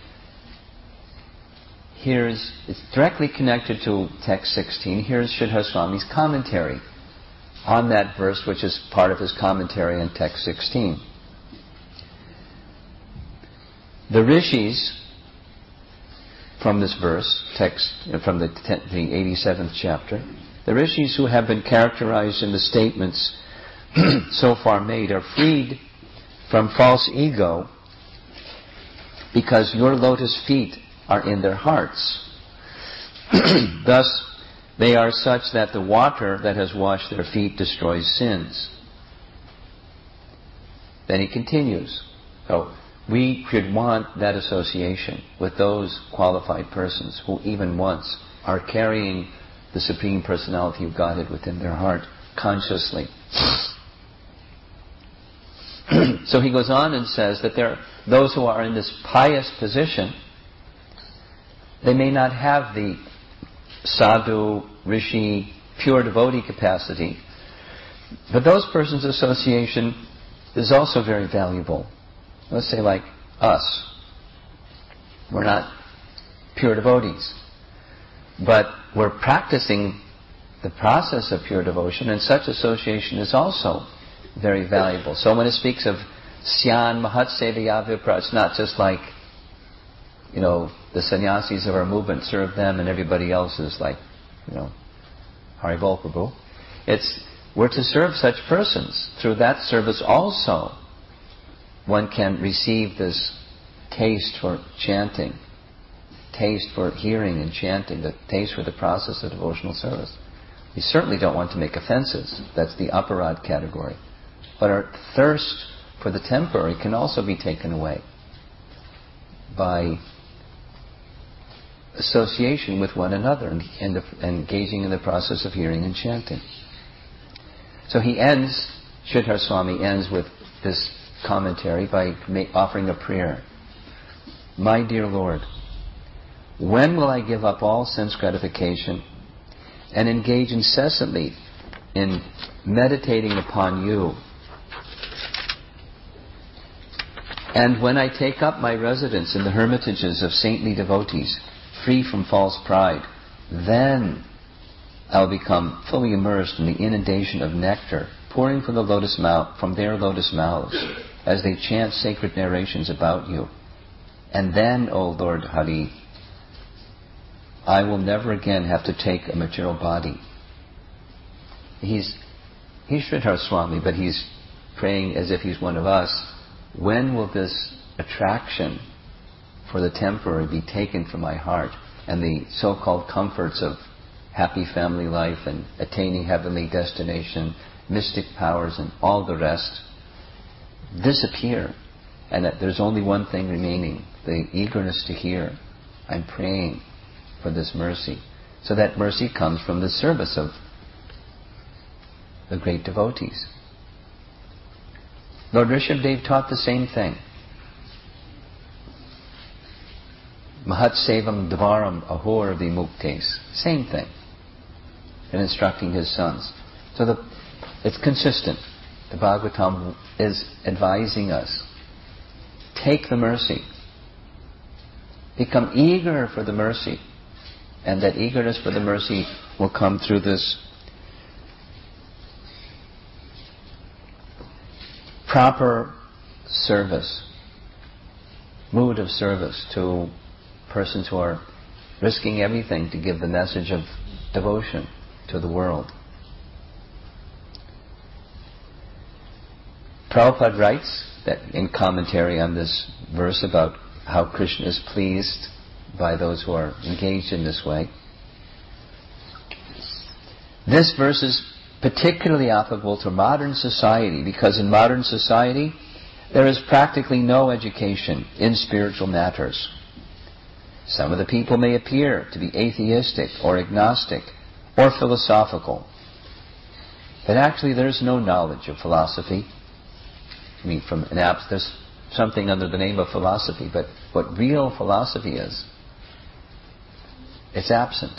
It's directly connected to text 16. Here's Sridhar Swami's commentary on that verse, which is part of his commentary on text 16. The rishis, from this verse, text from the 87th chapter, the rishis who have been characterized in the statements so far made are freed from false ego because your lotus feet are in their hearts. Thus, they are such that the water that has washed their feet destroys sins. Then he continues. So, we should want that association with those qualified persons who even once are carrying the Supreme Personality of Godhead within their heart consciously. So he goes on and says that those who are in this pious position, they may not have the sadhu, rishi, pure devotee capacity, but those persons' association is also very valuable. Let's say like us. We're not pure devotees, but we're practicing the process of pure devotion, and such association is also very valuable. So when it speaks of Syan Mahat Sevaya Vipra, it's not just like, the sannyasis of our movement, serve them, and everybody else is like, Haribol Prabhu. We're to serve such persons. Through that service also, one can receive this taste for chanting, taste for hearing and chanting, the taste for the process of devotional service. We certainly don't want to make offenses. That's the aparad category. But our thirst for the temporary can also be taken away by association with one another and engaging in the process of hearing and chanting. So he ends, Sridhar Swami ends with this commentary by offering a prayer. My dear Lord, when will I give up all sense gratification and engage incessantly in meditating upon you? And when I take up my residence in the hermitages of saintly devotees, free from false pride, then I'll become fully immersed in the inundation of nectar pouring from their lotus mouths as they chant sacred narrations about you. And then, O Lord Hari, I will never again have to take a material body. He's Sridhar Swami, but he's praying as if he's one of us. When will this attraction for the temporary be taken from my heart, and the so-called comforts of happy family life and attaining heavenly destination, mystic powers and all the rest disappear, and that there's only one thing remaining, the eagerness to hear. I'm praying for this mercy. So that mercy comes from the service of the great devotees. Lord Rishabhdev taught the same thing. Mahat Sevam Dvaram Ahor Vimuktes. Same thing. In instructing his sons. So it's consistent. The Bhagavatam is advising us. Take the mercy. Become eager for the mercy. And that eagerness for the mercy will come through this proper service, mood of service to persons who are risking everything to give the message of devotion to the world. Prabhupada writes that in commentary on this verse about how Krishna is pleased by those who are engaged in this way. This verse is particularly applicable to modern society, because in modern society there is practically no education in spiritual matters. Some of the people may appear to be atheistic or agnostic or philosophical, but actually there's no knowledge of philosophy. I mean, there's something under the name of philosophy, but what real philosophy is, it's absent.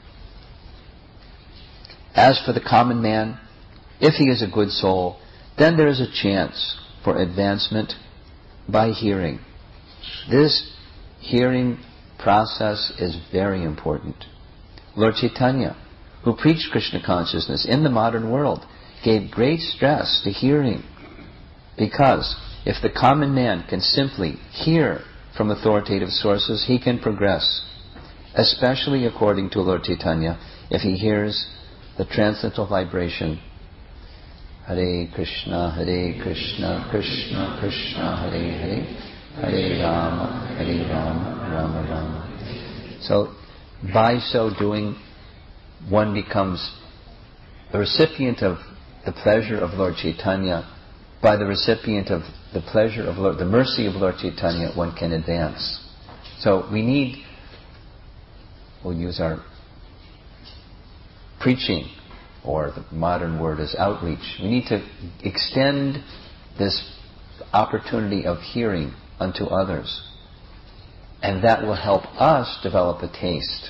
As for the common man, if he is a good soul, then there is a chance for advancement by hearing. This hearing process is very important. Lord Chaitanya, who preached Krishna consciousness in the modern world, gave great stress to hearing, because if the common man can simply hear from authoritative sources, he can progress, especially according to Lord Chaitanya, if he hears the transcendental vibration, Hare Krishna, Krishna Krishna, Hare Hare, Hare Rama, Rama Rama. So, by so doing, one becomes the recipient of the pleasure of Lord Chaitanya. By the recipient of the pleasure of the mercy of Lord Chaitanya, one can advance. So we need, we'll use our preaching, or the modern word is outreach. We need to extend this opportunity of hearing unto others. And that will help us develop a taste.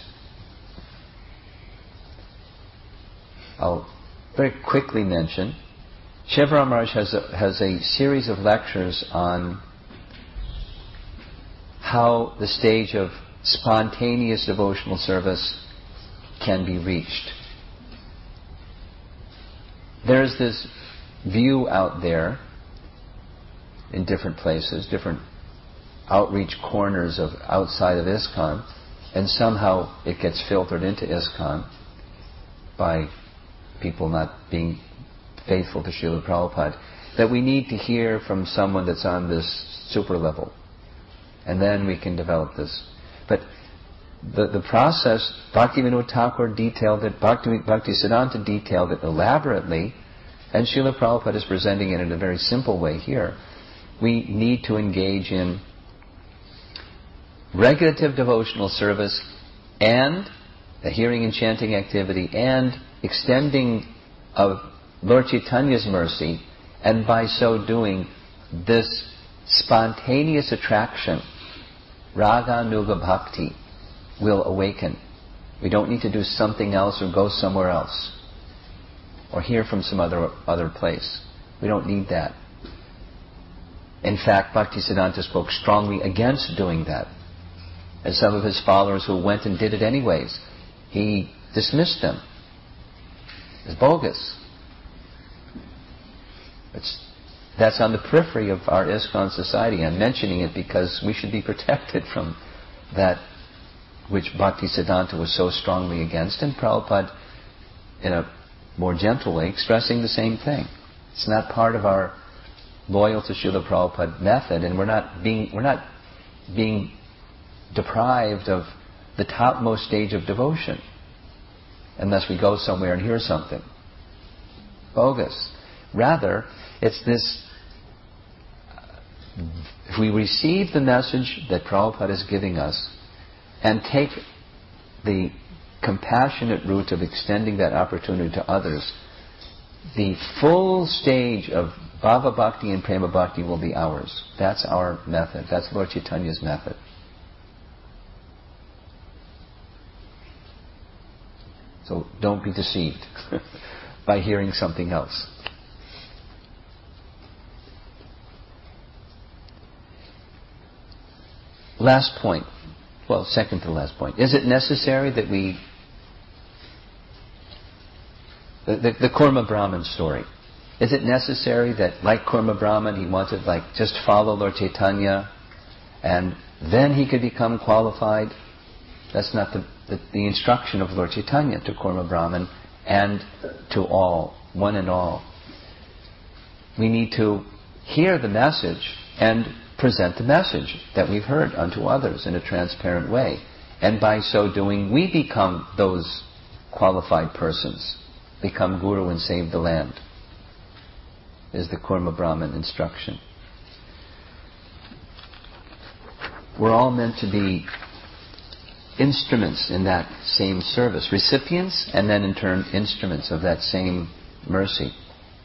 I'll very quickly mention Shivaram Maharaj has a series of lectures on how the stage of spontaneous devotional service can be reached. There's this view out there in different places, different outreach corners of outside of ISKCON, and somehow it gets filtered into ISKCON by people not being faithful to Srila Prabhupada, that we need to hear from someone that's on this super level. And then we can develop this. But the process, Bhaktivinoda Thakur detailed it, Bhaktisiddhanta detailed it elaborately, and Srila Prabhupada is presenting it in a very simple way here. We need to engage in regulative devotional service and the hearing and chanting activity and extending of Lord Chaitanya's mercy, and by so doing, this spontaneous attraction, Raga Nuga Bhakti, will awaken. We don't need to do something else or go somewhere else or hear from some other place. We don't need that. In fact, Bhaktisiddhanta spoke strongly against doing that. And some of his followers who went and did it anyways, he dismissed them as bogus. That's on the periphery of our ISKCON society. I'm mentioning it because we should be protected from that which Bhaktisiddhanta was so strongly against, and Prabhupada, in a more gentle way, expressing the same thing. It's not part of our loyal to Srila Prabhupada method, and we're not being deprived of the topmost stage of devotion unless we go somewhere and hear something. Bogus. Rather, it's this, if we receive the message that Prabhupada is giving us and take the compassionate route of extending that opportunity to others, the full stage of Bhava Bhakti and Prema Bhakti will be ours. That's our method. That's Lord Chaitanya's method. So don't be deceived by hearing something else. Last point. Well, second to last point. Is it necessary that we... The Kurma Brahman story. Is it necessary that, like Kurma Brahman, he wanted, just follow Lord Chaitanya and then he could become qualified? That's not the instruction of Lord Chaitanya to Kurma Brahman and to all, one and all. We need to hear the message and present the message that we've heard unto others in a transparent way. And by so doing, we become those qualified persons, become Guru and save the land, is the Kurma Brahman instruction. We're all meant to be instruments in that same service, recipients and then in turn instruments of that same mercy.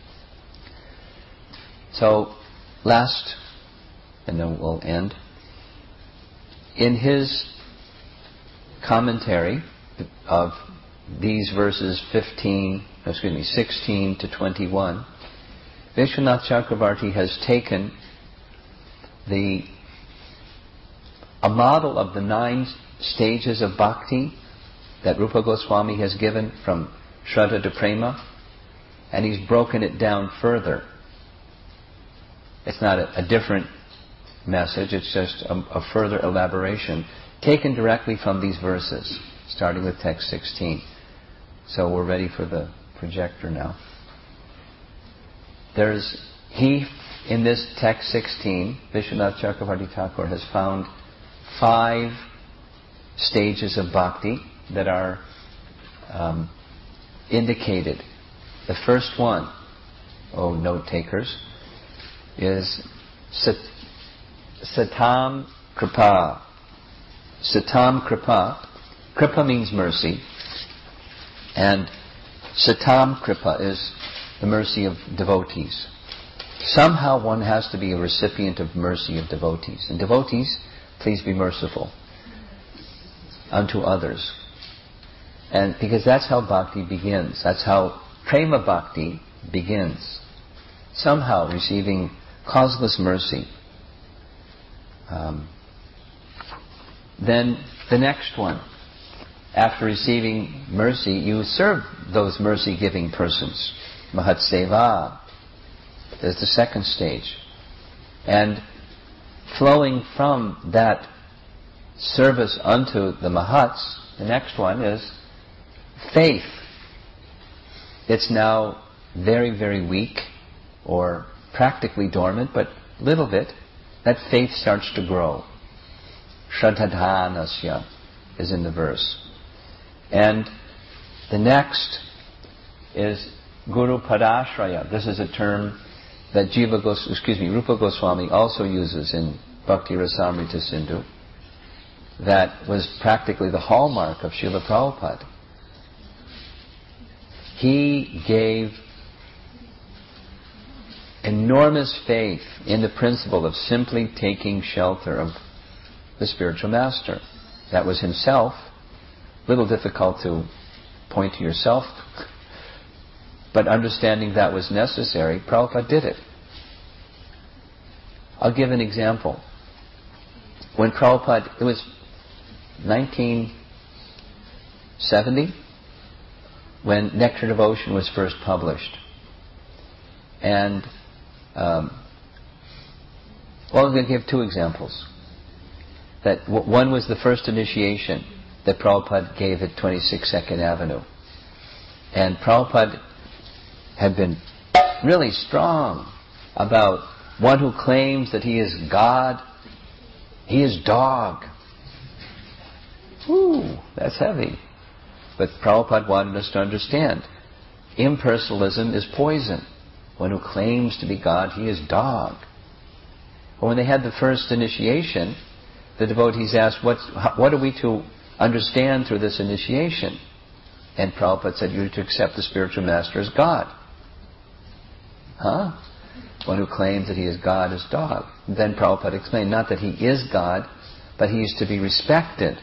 So, last, and then we'll end. In his commentary of these verses 16 to 21, Vishwanath Chakravarti has taken a model of the 9 stages of bhakti that Rupa Goswami has given from Shraddha to Prema, and he's broken it down further. It's not a different message, it's just a further elaboration taken directly from these verses, starting with text 16. So we're ready for the projector now. In this text 16, Vishwanath Chakravarti Thakur has found 5 stages of bhakti that are indicated. The first one, note takers, is Satam Kripa. Satam Kripa. Kripa means mercy. And Satam Kripa is the mercy of devotees. Somehow one has to be a recipient of mercy of devotees. And devotees, please be merciful unto others. And because that's how bhakti begins. That's how Prema Bhakti begins. somehow receiving causeless mercy. Then the next one. After receiving mercy, you serve those mercy-giving persons. Mahat Seva. There's the second stage. And flowing from that service unto the Mahats, the next one is faith. It's now very, very weak or practically dormant, but little bit. That faith starts to grow. Shraddhanasya is in the verse. And the next is Guru Padashraya. This is a term that Rupa Goswami also uses in Bhakti Rasamrita Sindhu. That was practically the hallmark of Srila Prabhupada. He gave enormous faith in the principle of simply taking shelter of the spiritual master. That was himself. Little difficult to point to yourself, but understanding that was necessary, Prabhupada did it. I'll give an example. When Prabhupada, it was 1970, when Nectar Devotion was first published. And, I'm going to give two examples. That one was the first initiation that Prabhupada gave at 26 2nd Avenue. And Prabhupada had been really strong about one who claims that he is God, he is dog. Whew, that's heavy. But Prabhupada wanted us to understand, impersonalism is poison. One who claims to be God, he is dog. But when they had the first initiation, the devotees asked, what are we to understand through this initiation? And Prabhupada said, you're to accept the spiritual master as God. Huh? One who claims that he is God is dog. Then Prabhupada explained, not that he is God, but he is to be respected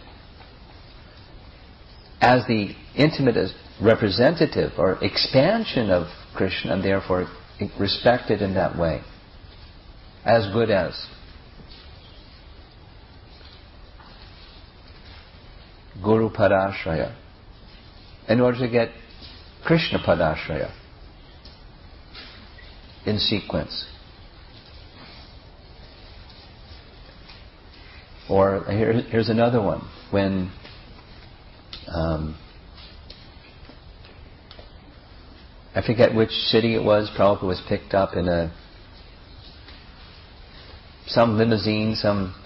as the intimate representative or expansion of Krishna, and therefore respected in that way. As good as. Guru Padashraya. In order to get Krishna Padashraya in sequence. Or here's another one. When I forget which city it was, Prabhupada was picked up in some limousine, some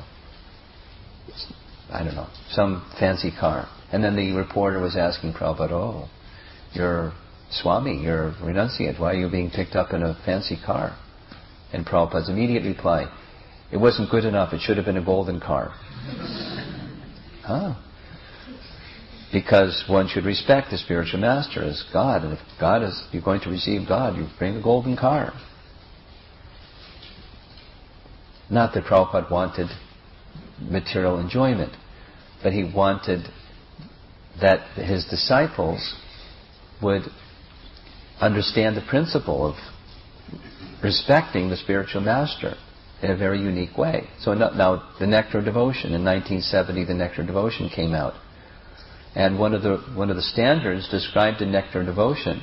some fancy car. And then the reporter was asking Prabhupada, oh, you're Swami, you're renunciate, why are you being picked up in a fancy car? And Prabhupada's immediate reply, it wasn't good enough, it should have been a golden car. Because one should respect the spiritual master as God, and if you're going to receive God, you bring a golden car. Not that Prabhupada wanted material enjoyment, but he wanted that his disciples would understand the principle of respecting the spiritual master in a very unique way. So now the Nectar of Devotion, in 1970 the Nectar of Devotion came out. And one of the standards described in Nectar of Devotion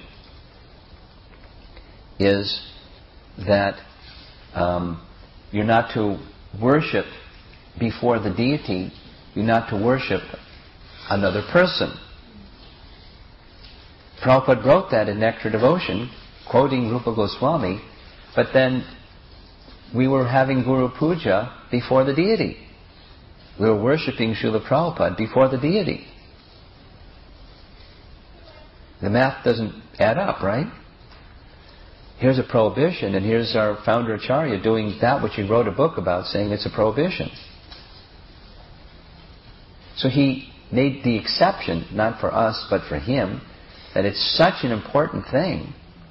is that you're not to worship before the deity, you're not to worship another person. Prabhupada wrote that in Nectar Devotion, quoting Rupa Goswami, but then we were having Guru Puja before the deity. We were worshipping Srila Prabhupada before the deity. The math doesn't add up, right? Here's a prohibition, and here's our founder Acharya doing that which he wrote a book about, saying it's a prohibition. So he made the exception, not for us, but for him, that it's such an important thing.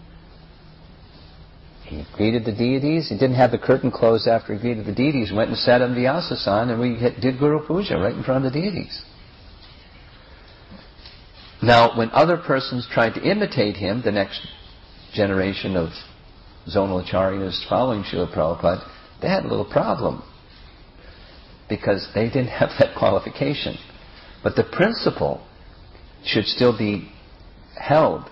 He greeted the deities. He didn't have the curtain closed after he greeted the deities. Went and sat on the Vyasa-san, and we did Guru Puja right in front of the deities. Now, when other persons tried to imitate him, the next generation of zonal acharyas following Srila Prabhupada, they had a little problem because they didn't have that qualification. But the principle should still be held.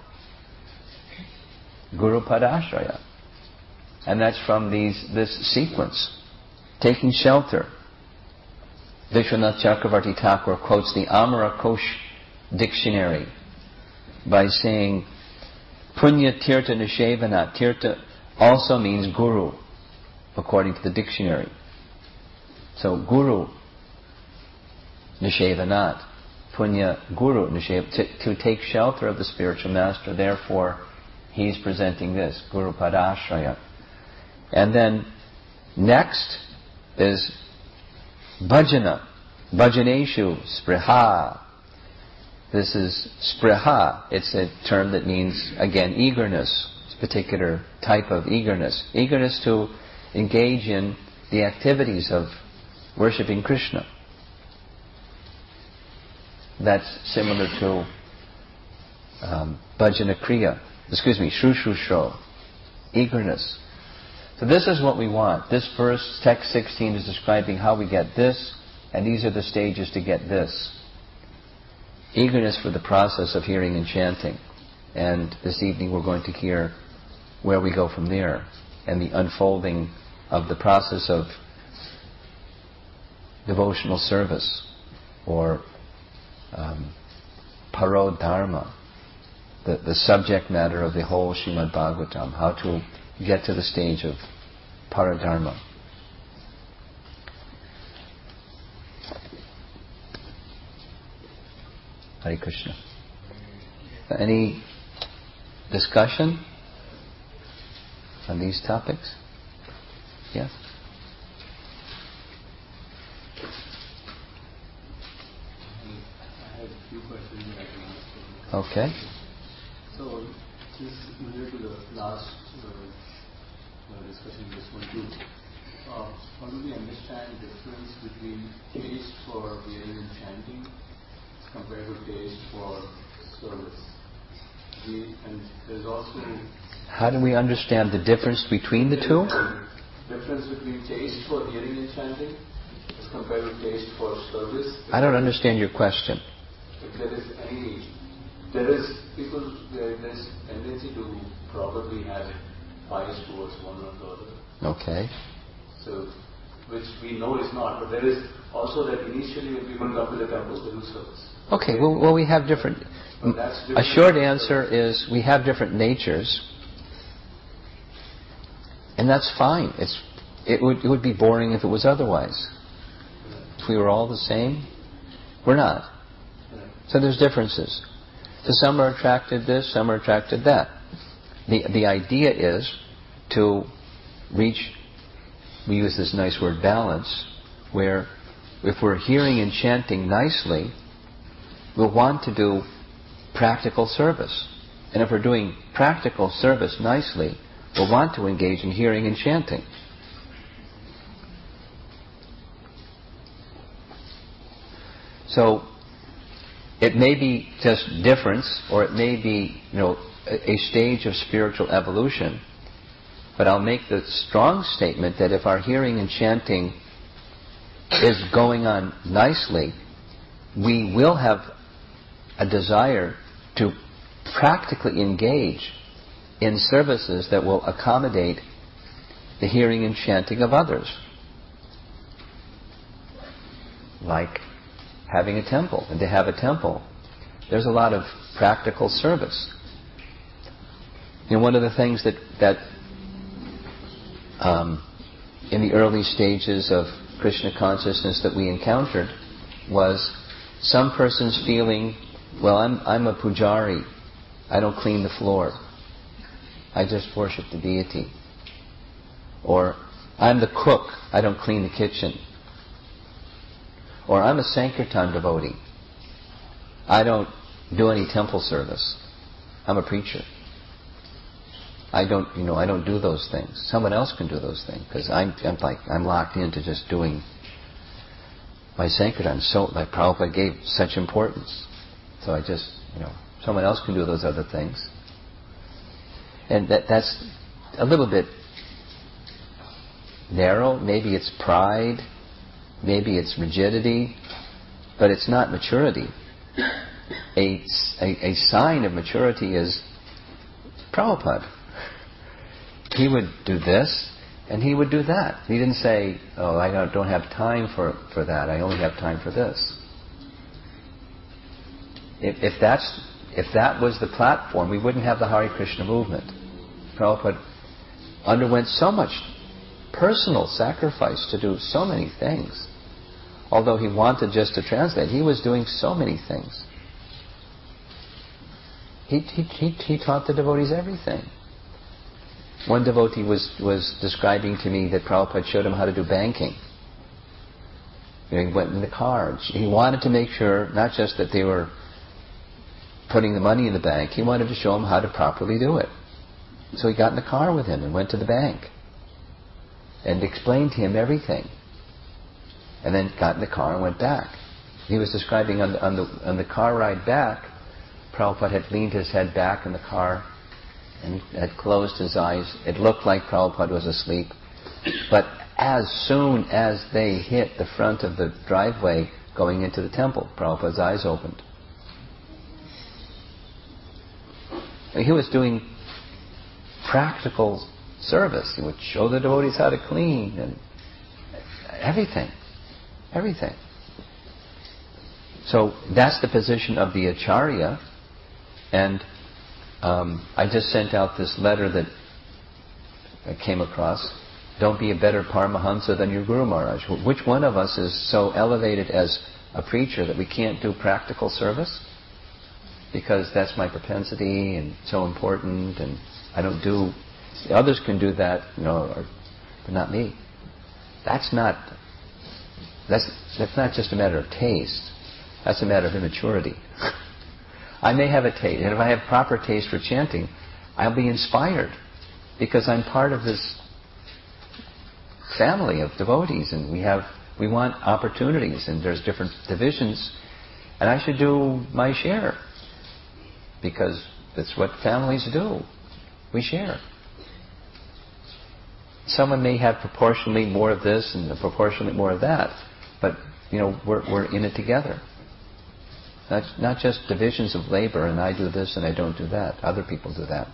Guru Padashraya. And that's from this sequence. Taking shelter. Vishwanath Chakravarti Thakur quotes the Amara Kosh dictionary by saying, Punya Tirtha Nishevana. Tirtha also means guru, according to the dictionary. So Guru Nishevanat. Punya Guru Nishev, to take shelter of the spiritual master. Therefore, he's presenting this, Guru Padashraya. And then next is Bhajana. Bhajaneshu Spriha. This is Spriha. It's a term that means, again, eagerness. It's a particular type of eagerness. Eagerness to engage in the activities of worshipping Krishna. That's similar to Bhajana Kriya. Shrushusho. Eagerness. So this is what we want. This verse, text 16, is describing how we get this, and these are the stages to get this. Eagerness for the process of hearing and chanting. And this evening we're going to hear where we go from there, and the unfolding of the process of devotional service, or parodharma, the subject matter of the whole Srimad Bhagavatam, how to get to the stage of parodharma. Hare Krishna. Any discussion on these topics? Yes? I have a few questions that I can ask. Okay. So, just related to the last discussion, this one too. How do we understand the difference between taste for hearing and chanting compared to taste for service? And there's also... How do we understand the difference between the two? Difference between taste for hearing and chanting as compared to taste for service. I don't understand your question. If there is any... There's tendency to probably have bias towards one or the other. Okay. So, which we know is not, but there is also that initially when people come to the temples, they do service. Okay, well we have different... A short answer is we have different natures, and that's fine. It would be boring if it was otherwise. If we were all the same, we're not. So there's differences. So some are attracted this, some are attracted that. The idea is to reach, we use this nice word, balance, where if we're hearing and chanting nicely, we'll want to do practical service. And if we're doing practical service nicely, we'll want to engage in hearing and chanting. So it may be just difference, or it may be, a stage of spiritual evolution. But I'll make the strong statement that if our hearing and chanting is going on nicely, we will have a desire to practically engage in services that will accommodate the hearing and chanting of others. Like having a temple. And to have a temple, there's a lot of practical service. One of the things that in the early stages of Krishna consciousness that we encountered was some person's feeling, well, I'm a pujari, I don't clean the floor, I just worship the deity. Or I'm the cook, I don't clean the kitchen. Or I'm a Sankirtan devotee, I don't do any temple service, I'm a preacher. I don't do those things. Someone else can do those things because I'm locked into just doing my Sankirtan. So like Prabhupada gave such importance. So I just, someone else can do those other things. And that's a little bit narrow. Maybe it's pride. Maybe it's rigidity. But it's not maturity. A sign of maturity is Prabhupada. He would do this and he would do that. He didn't say, oh, I don't have time for that. I only have time for this. If that was the platform, we wouldn't have the Hare Krishna movement. Prabhupada underwent so much personal sacrifice to do so many things. Although he wanted just to translate, he was doing so many things. He taught the devotees everything. One devotee was describing to me that Prabhupada showed him how to do banking. He went in the car. He wanted to make sure, not just that they were putting the money in the bank, he wanted to show him how to properly do it. So he got in the car with him and went to the bank and explained to him everything. And then got in the car and went back. He was describing on the car ride back, Prabhupada had leaned his head back in the car and had closed his eyes. It looked like Prabhupada was asleep. But as soon as they hit the front of the driveway going into the temple, Prabhupada's eyes opened. And he was doing practical service. He would show the devotees how to clean and everything. Everything. So that's the position of the Acharya. And I just sent out this letter that I came across. Don't be a better Paramahansa than your Guru Maharaj. Which one of us is so elevated as a preacher that we can't do practical service? Because that's my propensity and so important, and I don't do... Others can do that, but not me. That's not just a matter of taste. That's a matter of immaturity. I may have a taste, and if I have proper taste for chanting, I'll be inspired because I'm part of this family of devotees, and we want opportunities, and there's different divisions, and I should do my share because that's what families do. We share. Someone may have proportionally more of this and proportionally more of that, but we're in it together. That's not just divisions of labor and I do this and I don't do that. Other people do that.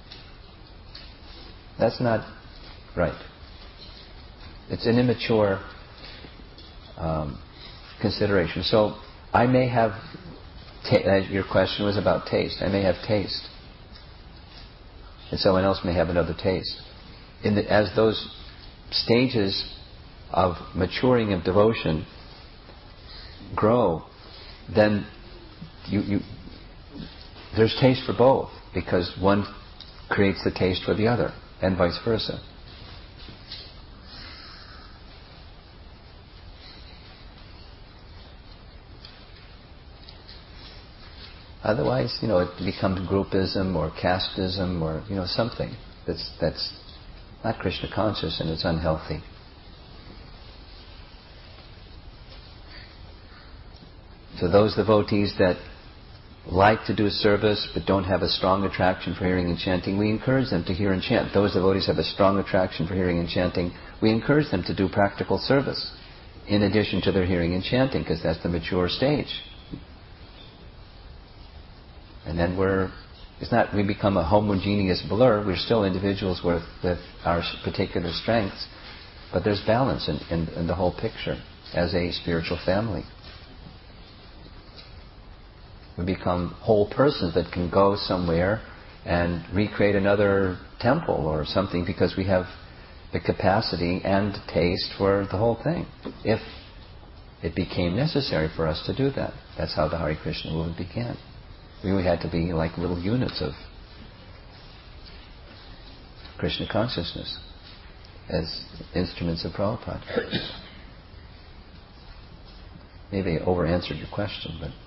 That's not right. It's an immature consideration. So I may have, your question was about taste. I may have taste. And someone else may have another taste. As those stages of maturing of devotion grow, then there's taste for both, because one creates the taste for the other, and vice versa. Otherwise, it becomes groupism or casteism or something that's not Krishna conscious, and it's unhealthy. So those devotees that like to do service but don't have a strong attraction for hearing and chanting, we encourage them to hear and chant. Those devotees have a strong attraction for hearing and chanting, we encourage them to do practical service in addition to their hearing and chanting, because that's the mature stage. And then we become a homogeneous blur. We're still individuals with our particular strengths, but there's balance in the whole picture as a spiritual family. We become whole persons that can go somewhere and recreate another temple or something because we have the capacity and taste for the whole thing. If it became necessary for us to do that. That's how the Hare Krishna movement began. We had to be like little units of Krishna consciousness as instruments of Prabhupada. Maybe I over-answered your question, but...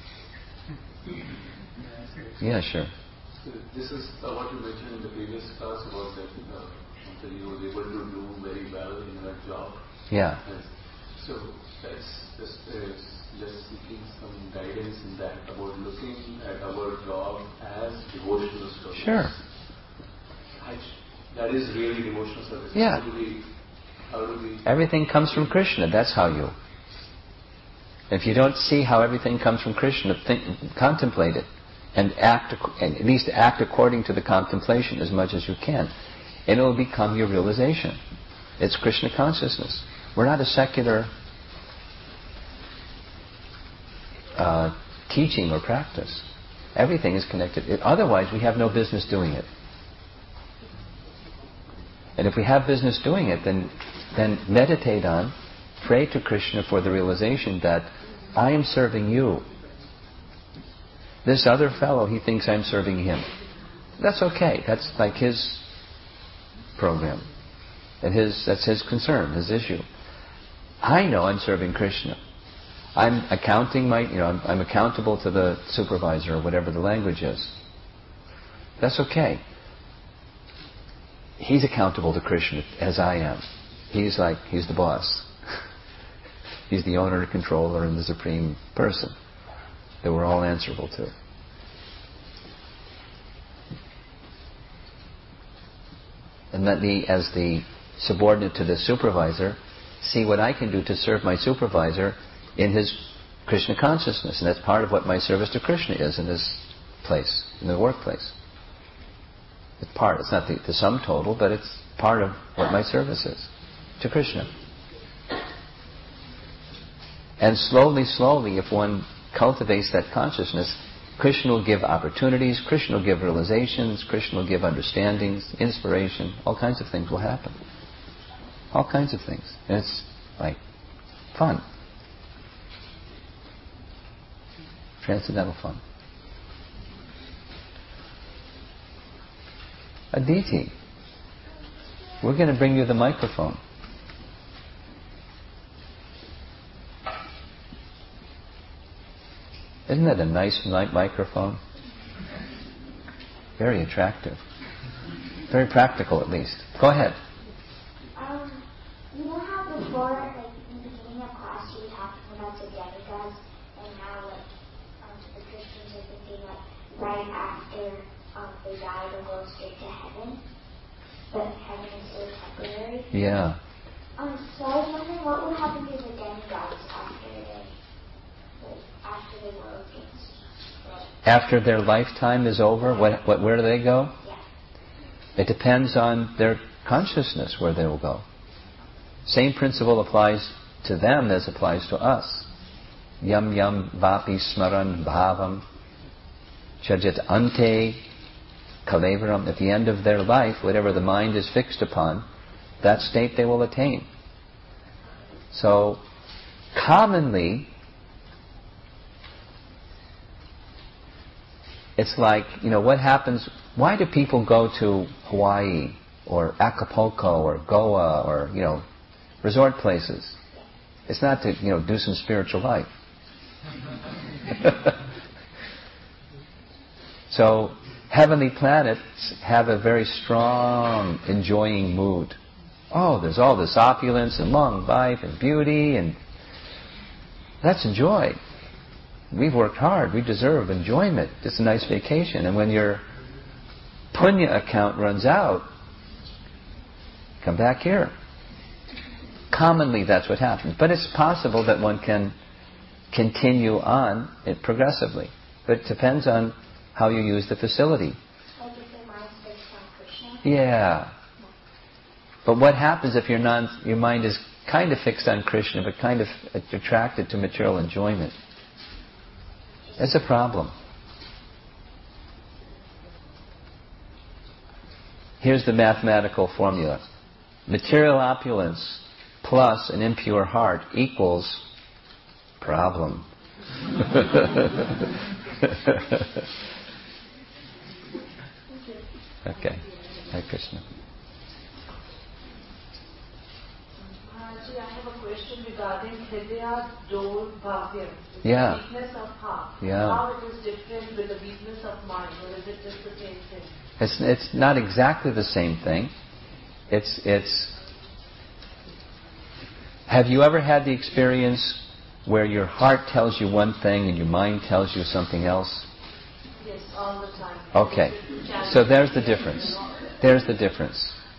Yeah, sure. So this is what you mentioned in the previous class about that you were able to do very well in your job. Yeah. And so that's just seeking some guidance in that about looking at our job as devotional service. Sure. that is really devotional service. Yeah. How do we Everything comes from Krishna. That's how you. If you don't see how everything comes from Krishna, contemplate it and and at least act according to the contemplation as much as you can, and it will become your realization. It's Krishna consciousness. We're not a secular teaching or practice. Everything is connected. Otherwise, we have no business doing it. And if we have business doing it, then meditate on, pray to Krishna for the realization that I am serving you. This other fellow, he thinks I'm serving him. That's okay. That's like his program. And that's his concern, his issue. I know I'm serving Krishna. I'm I'm accountable to the supervisor or whatever the language is. That's okay. He's accountable to Krishna as I am. He's the boss. He's the owner, controller, and the supreme person that we're all answerable to. And let me, as the subordinate to the supervisor, see what I can do to serve my supervisor in his Krishna consciousness. And that's part of what my service to Krishna is in this place, in the workplace. It's not the sum total, but it's part of what my service is to Krishna. And slowly, if one cultivates that consciousness, Krishna will give opportunities, Krishna will give realizations, Krishna will give understandings, inspiration, all kinds of things will happen. All kinds of things. And it's like fun. Transcendental fun. Aditi, we're going to bring you the microphone. Isn't that a nice microphone? Very attractive. Very practical, at least. Go ahead. You know how before, in the beginning of class, you were talking about the demigods and how, the Christians are thinking, right after they die, they'll go straight to heaven, but heaven is so temporary. Yeah. So I was wondering what would happen to the demigods after they were against. After their lifetime is over, where do they go? Yeah. It depends on their consciousness where they will go. Same principle applies to them as applies to us. Yam yam vapi smaran bhavam chajat ante kalevaram. At the end of their life, whatever the mind is fixed upon, that state they will attain. So, commonly, it's like, what happens, why do people go to Hawaii or Acapulco or Goa or, resort places? It's not to, do some spiritual life. So, heavenly planets have a very strong enjoying mood. Oh, there's all this opulence and long life and beauty, and let's enjoy. We've worked hard. We deserve enjoyment. It's a nice vacation. And when your punya account runs out, come back here. Commonly, that's what happens. But it's possible that one can continue on it progressively. But it depends on how you use the facility. Like if your mind's fixed on Krishna? Yeah. But what happens if your mind is kind of fixed on Krishna, but kind of attracted to material enjoyment? That's a problem. Here's the mathematical formula. Material opulence plus an impure heart equals problem. Okay. Hare Krishna. I have a question regarding Hridaya Dol Bhavya. Yeah. The weakness of heart. Yeah. How it is different with the weakness of mind, or is it just the same thing? It's not exactly the same thing. It's. Have you ever had the experience where your heart tells you one thing and your mind tells you something else? Yes, all the time. Okay. So there's the difference. There's the difference.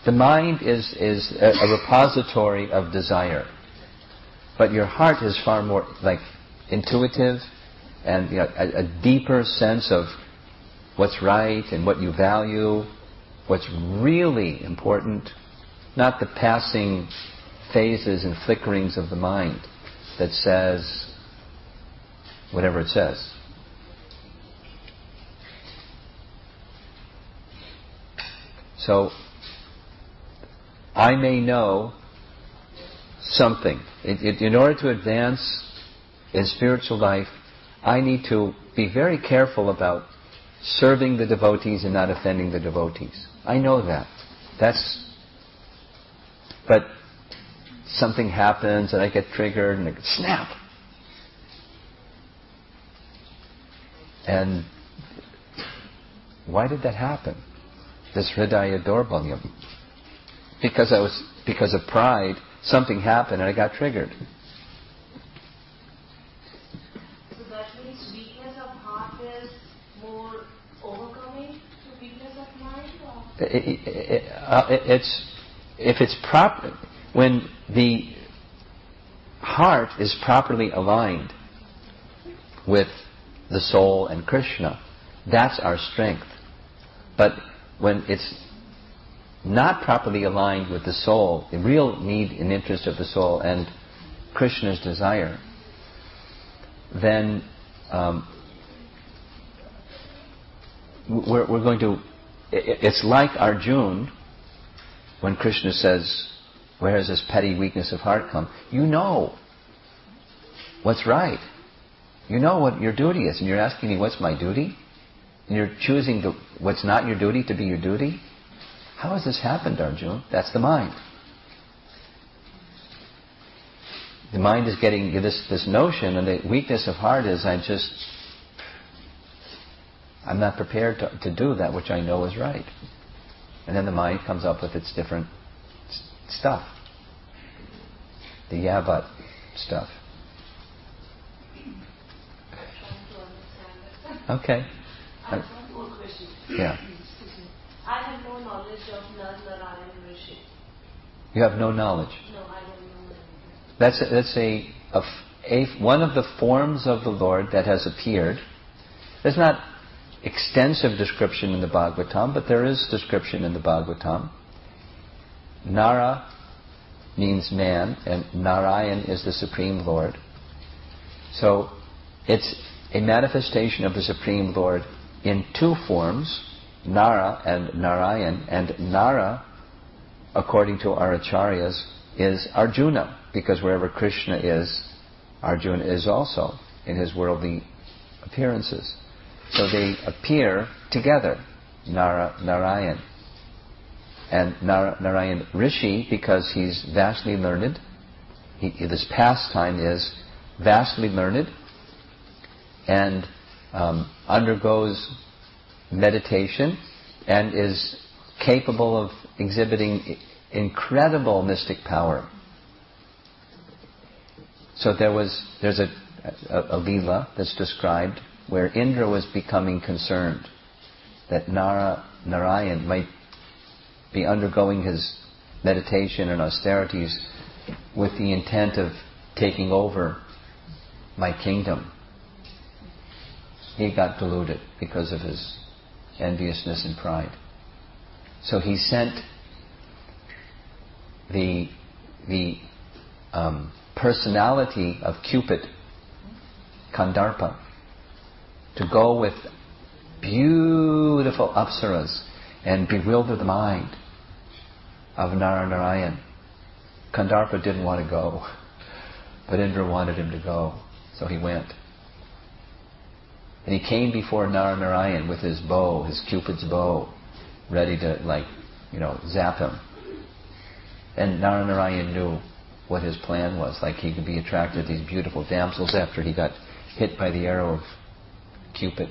The mind is a repository of desire. But your heart is far more like intuitive and a deeper sense of what's right and what you value, what's really important, not the passing phases and flickerings of the mind that says whatever it says. So, I may know something. In order to advance in spiritual life, I need to be very careful about serving the devotees and not offending the devotees. I know that. But something happens and I get triggered and snap. And why did that happen? This Hridaya Dorbalyam. Because of pride, something happened and I got triggered. So that means weakness of heart is more overcoming to weakness of mind? When the heart is properly aligned with the soul and Krishna, that's our strength. But when it's not properly aligned with the soul, the real need and interest of the soul and Krishna's desire, then we're going to... It's like Arjuna, when Krishna says, where has this petty weakness of heart come? You know what's right. You know what your duty is. And you're asking me, what's my duty? And you're choosing what's not your duty to be your duty? How has this happened, Arjuna? That's the mind. The mind is getting this notion, and the weakness of heart is I'm not prepared to do that which I know is right. And then the mind comes up with its different stuff. The yavat stuff. Okay. I have one more question. Yeah. I have no knowledge of Narayan Rishi. You have no knowledge. No, I don't know. That's one of the forms of the Lord that has appeared. There's not extensive description in the Bhagavatam, but there is description in the Bhagavatam. Nara means man, and Narayan is the Supreme Lord. So it's a manifestation of the Supreme Lord in two forms, Nara and Narayan. And Nara, according to our acharyas, is Arjuna, because wherever Krishna is, Arjuna is also in his worldly appearances. So they appear together, Narayan. And Narayan Rishi, because he's vastly learned. His pastime is vastly learned and undergoes meditation and is capable of exhibiting incredible mystic power. So there's a Leela that's described where Indra was becoming concerned that Narayan might be undergoing his meditation and austerities with the intent of taking over my kingdom. He got deluded because of his enviousness and pride. So he sent the personality of Cupid, Kandarpa, to go with beautiful apsaras and bewilder the mind of Narayan. Kandarpa didn't want to go, but Indra wanted him to go, so he went. And he came before Narayan with his bow, his Cupid's bow, ready to zap him. And Narayan knew what his plan was. Like he could be attracted to these beautiful damsels after he got hit by the arrow of Cupid.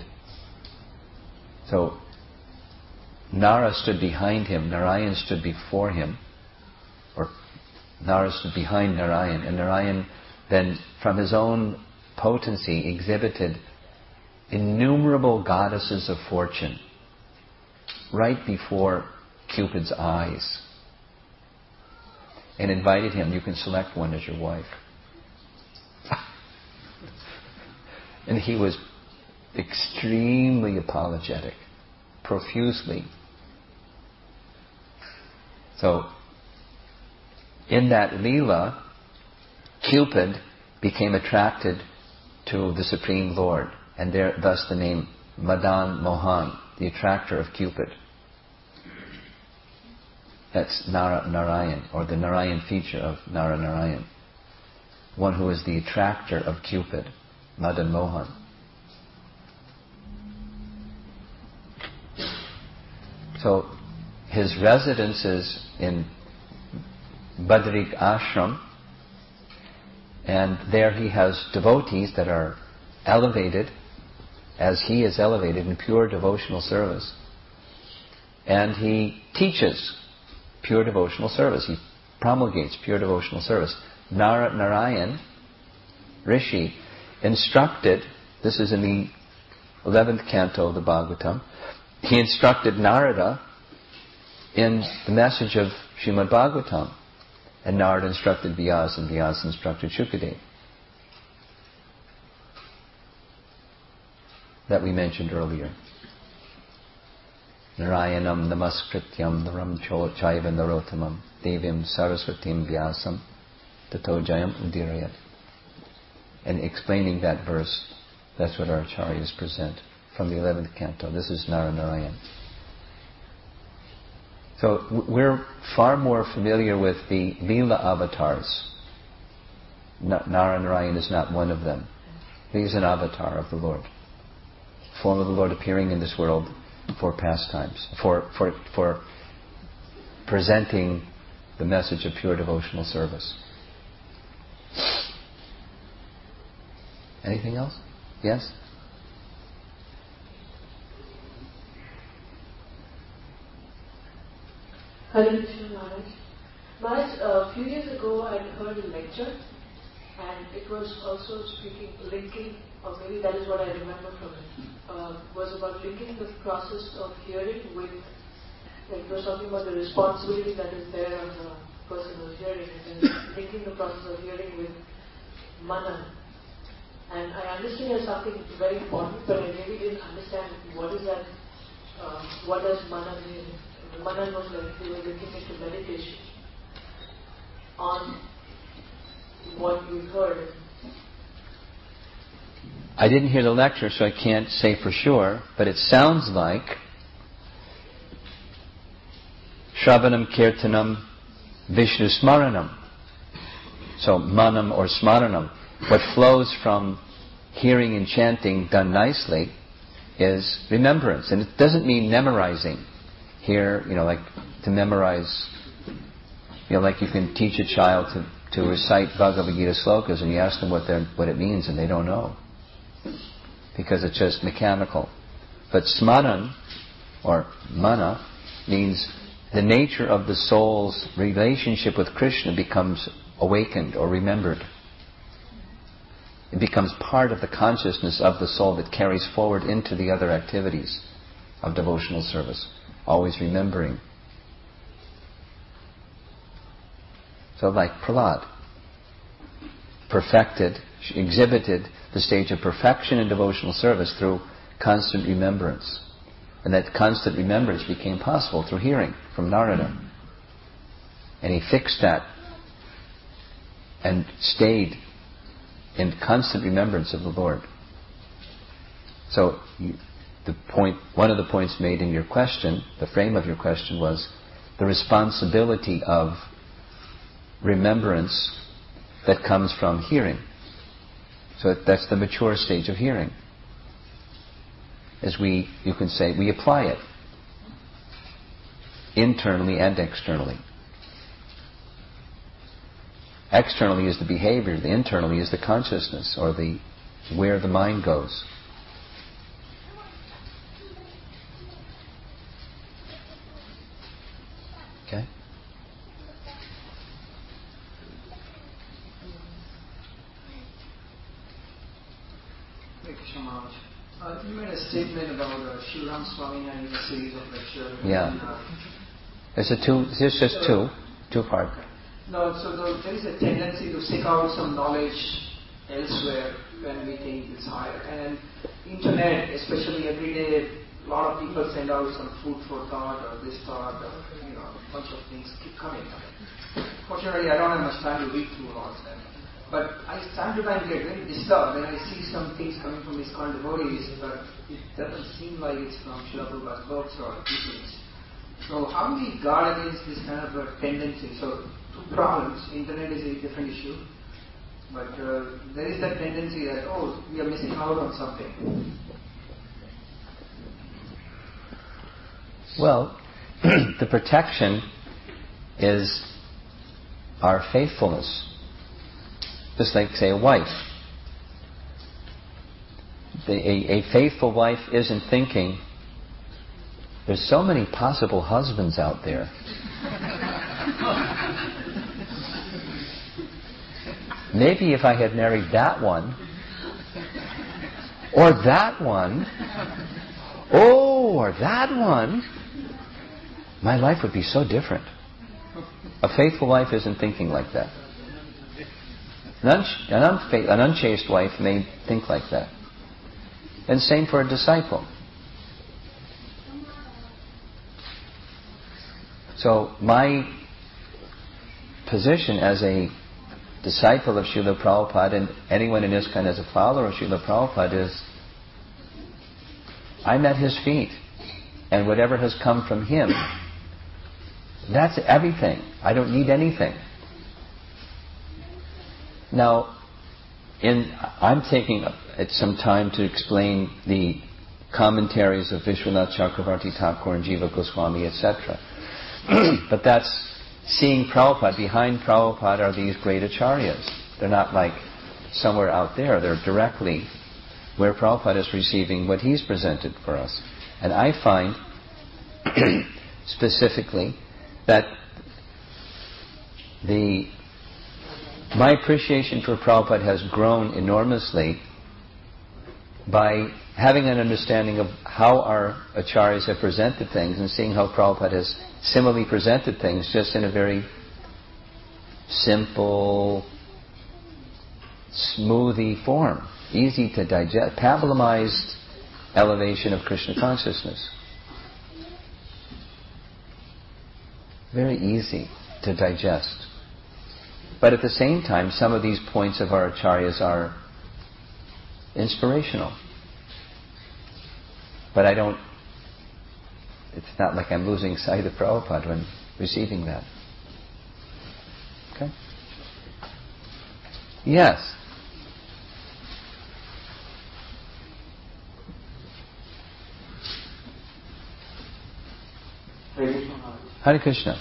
So Nara stood behind him, Narayan stood before him, or Nara stood behind Narayan, and Narayan then from his own potency exhibited innumerable goddesses of fortune right before Cupid's eyes. and invited him. You can select one as your wife. And he was extremely apologetic, profusely. So, in that Leela, Cupid became attracted to the Supreme Lord, and thus the name Madan Mohan, the attractor of Cupid. That's Narayan, or the Narayan feature of Narayan. One who is the attractor of Cupid, Madan Mohan. So his residence is in Badrik Ashram, and there he has devotees that are elevated as he is elevated in pure devotional service. And he teaches pure devotional service. He promulgates pure devotional service. Narayan, Rishi, instructed, this is in the 11th canto of the Bhagavatam, he instructed Narada in the message of Srimad Bhagavatam. And Narada instructed Vyasa, and Vyasa instructed Shukadeva. That we mentioned earlier. Narayanam namaskrityam naram chaiva narotamam devim saraswatim vyasam tato jayam udirayat. And explaining that verse, that's what our acharyas present from the 11th canto. This is Narayan. So we're far more familiar with the Leela avatars. Narayan is not one of them. He is an avatar of the Lord. Form of the Lord appearing in this world for pastimes, for presenting the message of pure devotional service. Anything else? Yes? Hare Krishna Maharaj. Maharaj, a few years ago I heard a lecture, and it was also linking, or maybe that is what I remember from it, was about linking the process of hearing with, like it was talking about the responsibility that is there on the person who's hearing, and linking the process of hearing with Manan. And I understood as something very important, but I really didn't understand what is that, what does Manan mean. Manan was like they were looking into meditation on what we heard. I didn't hear the lecture, so I can't say for sure, but it sounds like Shravanam Kirtanam Vishnu Smaranam. So Manam or Smaranam. What flows from hearing and chanting done nicely is remembrance. And it doesn't mean memorizing. Here, like to memorize, like you can teach a child to recite Bhagavad Gita slokas and you ask them what it means and they don't know. Because it's just mechanical. But smaran, or mana, means the nature of the soul's relationship with Krishna becomes awakened or remembered. It becomes part of the consciousness of the soul that carries forward into the other activities of devotional service. Always remembering. So like Prahlad, exhibited the stage of perfection in devotional service through constant remembrance. And that constant remembrance became possible through hearing from Narada. And he fixed that and stayed in constant remembrance of the Lord. So one of the points made in your question, the frame of your question, was the responsibility of remembrance that comes from hearing. So that's the mature stage of hearing. As you can say, we apply it internally and externally. Externally is the behavior, the internally is the consciousness, or where the mind goes. Okay? Thank you so much. You made a statement about Shivam Swami having a series of lectures. Yeah. There's just two part. No, so there is a tendency to seek out some knowledge elsewhere when we think it's higher. And internet, especially every day, a lot of people send out some food for thought or this thought or a bunch of things keep coming. Fortunately, I don't have much time to read through all of them. But I time to time get very disturbed when I see some things coming from these kind of devotees, but it doesn't seem like it's from Srila Prabhupada's books or teachings. So how do we guard against this kind of a tendency? So two problems. Internet is a different issue. But there is that tendency that, we are missing out on something. Well, the protection is our faithfulness. Just like, say, a wife. A faithful wife isn't thinking, there's so many possible husbands out there. Maybe if I had married that one, or that one, or that one, my life would be so different. A faithful wife isn't thinking like that. An unchaste wife may think like that. And same for a disciple. So my position as a disciple of Srila Prabhupada, and anyone in ISKCON as a follower of Srila Prabhupada, is I'm at his feet. And whatever has come from him, that's everything. I don't need anything. Now, I'm taking some time to explain the commentaries of Vishwanath Chakravarti Thakur and Jiva Goswami, etc. But that's seeing Prabhupada. Behind Prabhupada are these great acharyas. They're not like somewhere out there. They're directly where Prabhupada is receiving what he's presented for us. And I find specifically that my appreciation for Prabhupada has grown enormously by having an understanding of how our acharyas have presented things and seeing how Prabhupada has similarly presented things just in a very simple, smoothie form, easy to digest, pabulumized elevation of Krishna consciousness. Very easy to digest. But at the same time, some of these points of our acharyas are inspirational. But it's not like I'm losing sight of Prabhupada when receiving that. Okay? Yes. Hare Krishna.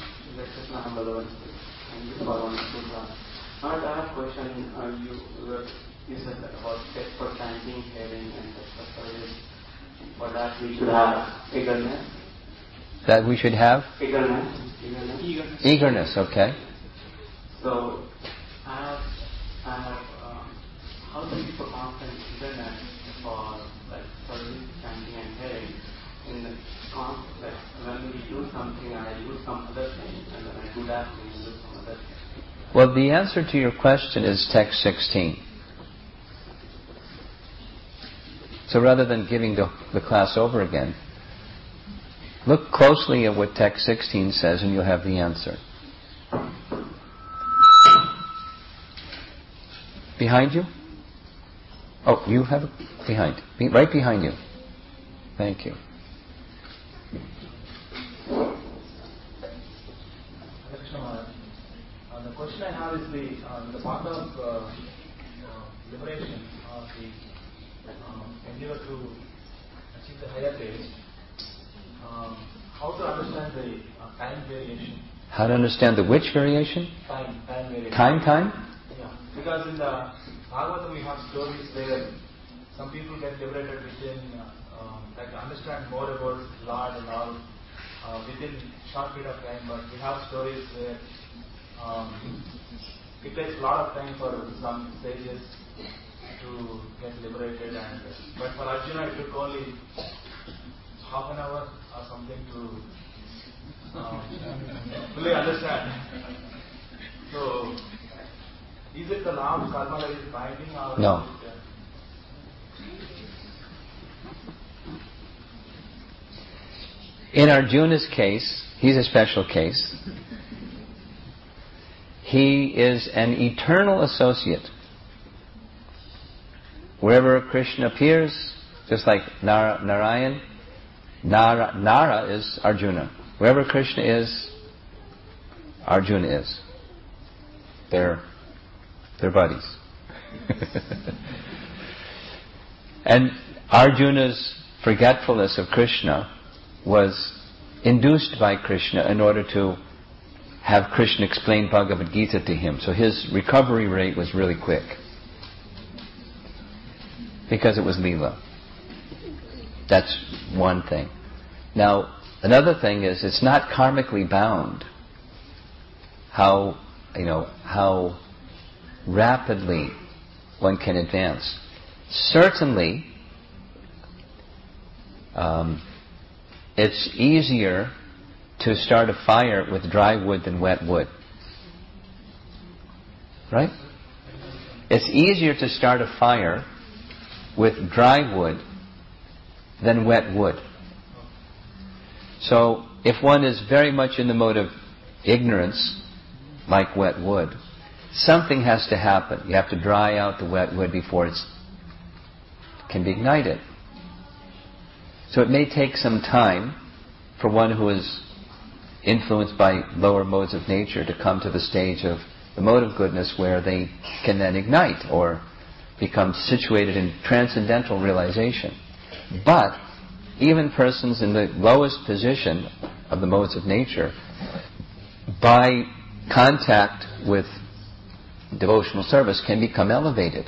I have a question. You said about text for chanting, hearing, and text for service. For that we should have eagerness. That we should have? Eagerness. Eagerness, okay. So, I have how do you perform eagerness for service, chanting, and hearing? In the when we do something, I do some other thing, and then I do that thing and do some other thing. Well, the answer to your question is text 16. So rather than giving the class over again, look closely at what text 16 says and you'll have the answer. Behind you? Oh, you have it behind. Right behind you. Thank you. The question I have is the part of liberation of the endeavor to achieve the higher taste. How to understand the time variation? How to understand the which variation? Time variation. Time? Yeah, because in the Bhagavatam we have stories where some people get liberated within, understand more about Lord and all within short period of time. But we have stories where it takes a lot of time for some sages to get liberated, but for Arjuna it took only half an hour or something to fully understand. So, is it the law of karma that is binding or? No. In Arjuna's case, he's a special case. He is an eternal associate. Wherever Krishna appears, just like Narayan, Nara is Arjuna. Wherever Krishna is, Arjuna is. They're buddies. And Arjuna's forgetfulness of Krishna was induced by Krishna in order to have Krishna explain Bhagavad Gita to him. So his recovery rate was really quick. Because it was Leela. That's one thing. Now, another thing is it's not karmically bound how rapidly one can advance. Certainly, it's easier to start a fire with dry wood than wet wood. Right? It's easier to start a fire with dry wood than wet wood. So, if one is very much in the mode of ignorance, like wet wood, something has to happen. You have to dry out the wet wood before it can be ignited. So it may take some time for one who is influenced by lower modes of nature to come to the stage of the mode of goodness where they can then ignite or become situated in transcendental realization. But even persons in the lowest position of the modes of nature, by contact with devotional service, can become elevated.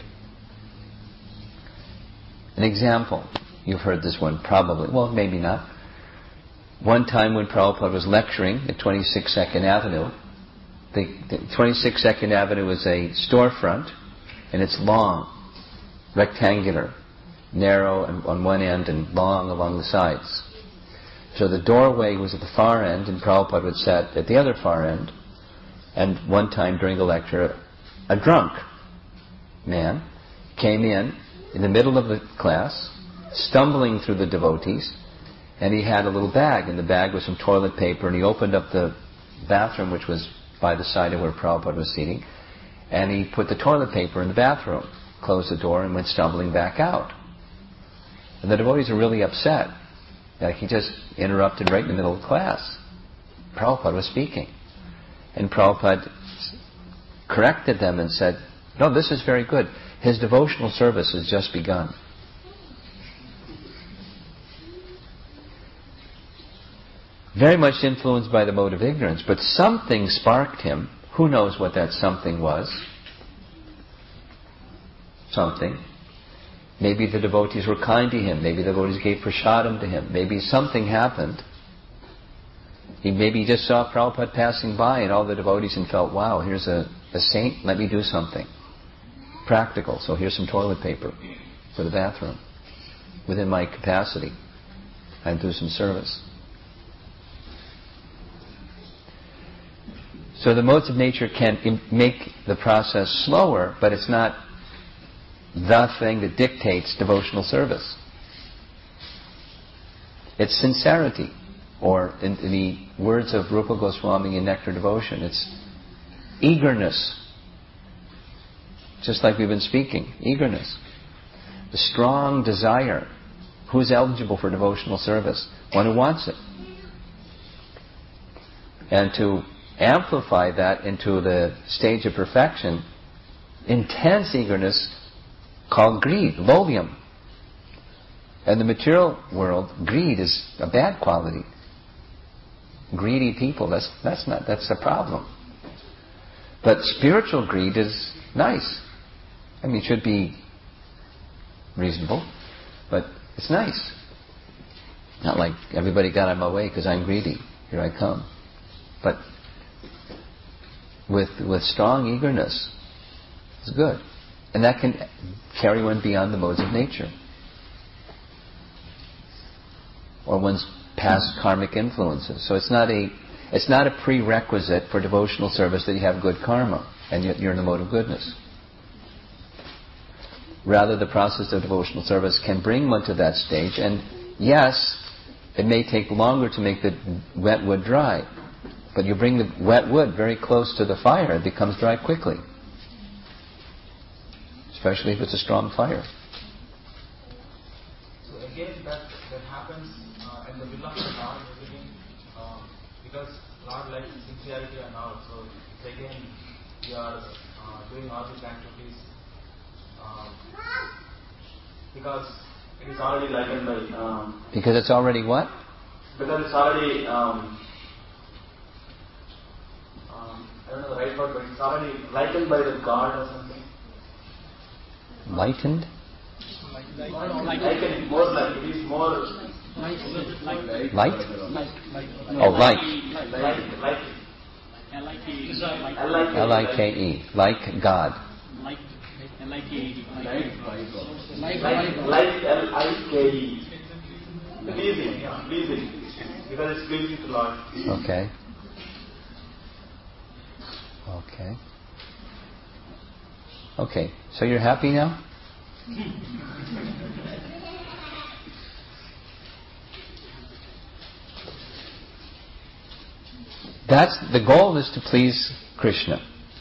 An example, you've heard this one probably, well maybe not. One time when Prabhupada was lecturing at 26 Second Avenue, the 26 Second Avenue is a storefront, and it's long, rectangular, narrow on one end and long along the sides. So the doorway was at the far end, and Prabhupada would sit at the other far end. And one time during the lecture, a drunk man came in the middle of the class, stumbling through the devotees, and he had a little bag. In the bag was some toilet paper, and he opened up the bathroom, which was by the side of where Prabhupada was seating, and he put the toilet paper in the bathroom, closed the door, and went stumbling back out. And the devotees were really upset. Like he just interrupted right in the middle of class. Prabhupada was speaking. And Prabhupada corrected them and said, no, this is very good. His devotional service has just begun. Very much influenced by the mode of ignorance, but something sparked him. Who knows what that something was? Something. Maybe the devotees were kind to him. Maybe the devotees gave prasadam to him. Maybe something happened. Maybe he just saw Prabhupada passing by and all the devotees and felt, wow, here's a saint, let me do something practical. So here's some toilet paper for the bathroom. Within my capacity, I do some service. So the modes of nature can make the process slower, but it's not the thing that dictates devotional service. It's sincerity, or in the words of Rupa Goswami in Nectar Devotion, it's eagerness. Just like we've been speaking, eagerness. The strong desire. Who's eligible for devotional service? One who wants it. And to amplify that into the stage of perfection, intense eagerness called greed, lovium. In the material world, greed is a bad quality. Greedy people, that's a problem. But spiritual greed is nice. I mean, it should be reasonable, but it's nice. Not like everybody got out of my way because I'm greedy. Here I come. But with strong eagerness, it's good. And that can carry one beyond the modes of nature. Or one's past karmic influences. So it's not It's not a prerequisite for devotional service that you have good karma and yet you're in the mode of goodness. Rather, the process of devotional service can bring one to that stage, and yes, it may take longer to make the wet wood dry, but you bring the wet wood very close to the fire, it becomes dry quickly. Especially if it's a strong fire. So again, that happens in the middle of the Lord visiting, because Lord likes sincerity and all. So it's again, we are doing all these activities because it is already likened by. Because it's already what? Because it's already. I don't know the right word, but it's already likened by the God or something. Lightened? Likened, more like it is more. Light? Oh, light. L-I-K-E. Like God. Like L-I-K-E. Pleasing. Because it's pleasing to Lord. Okay. Okay. So you're happy now? That's the goal, is to please Krishna.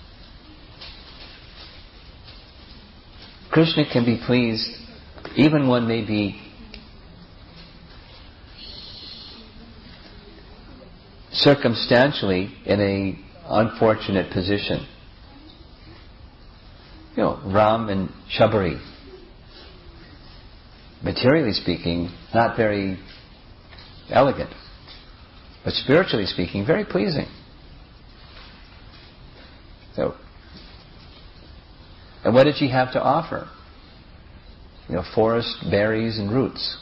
Krishna can be pleased, even one may be circumstantially in a unfortunate position. You know, Ram and Shabari. Materially speaking, not very elegant. But spiritually speaking, very pleasing. So, and what did she have to offer? You know, forest, berries, and roots.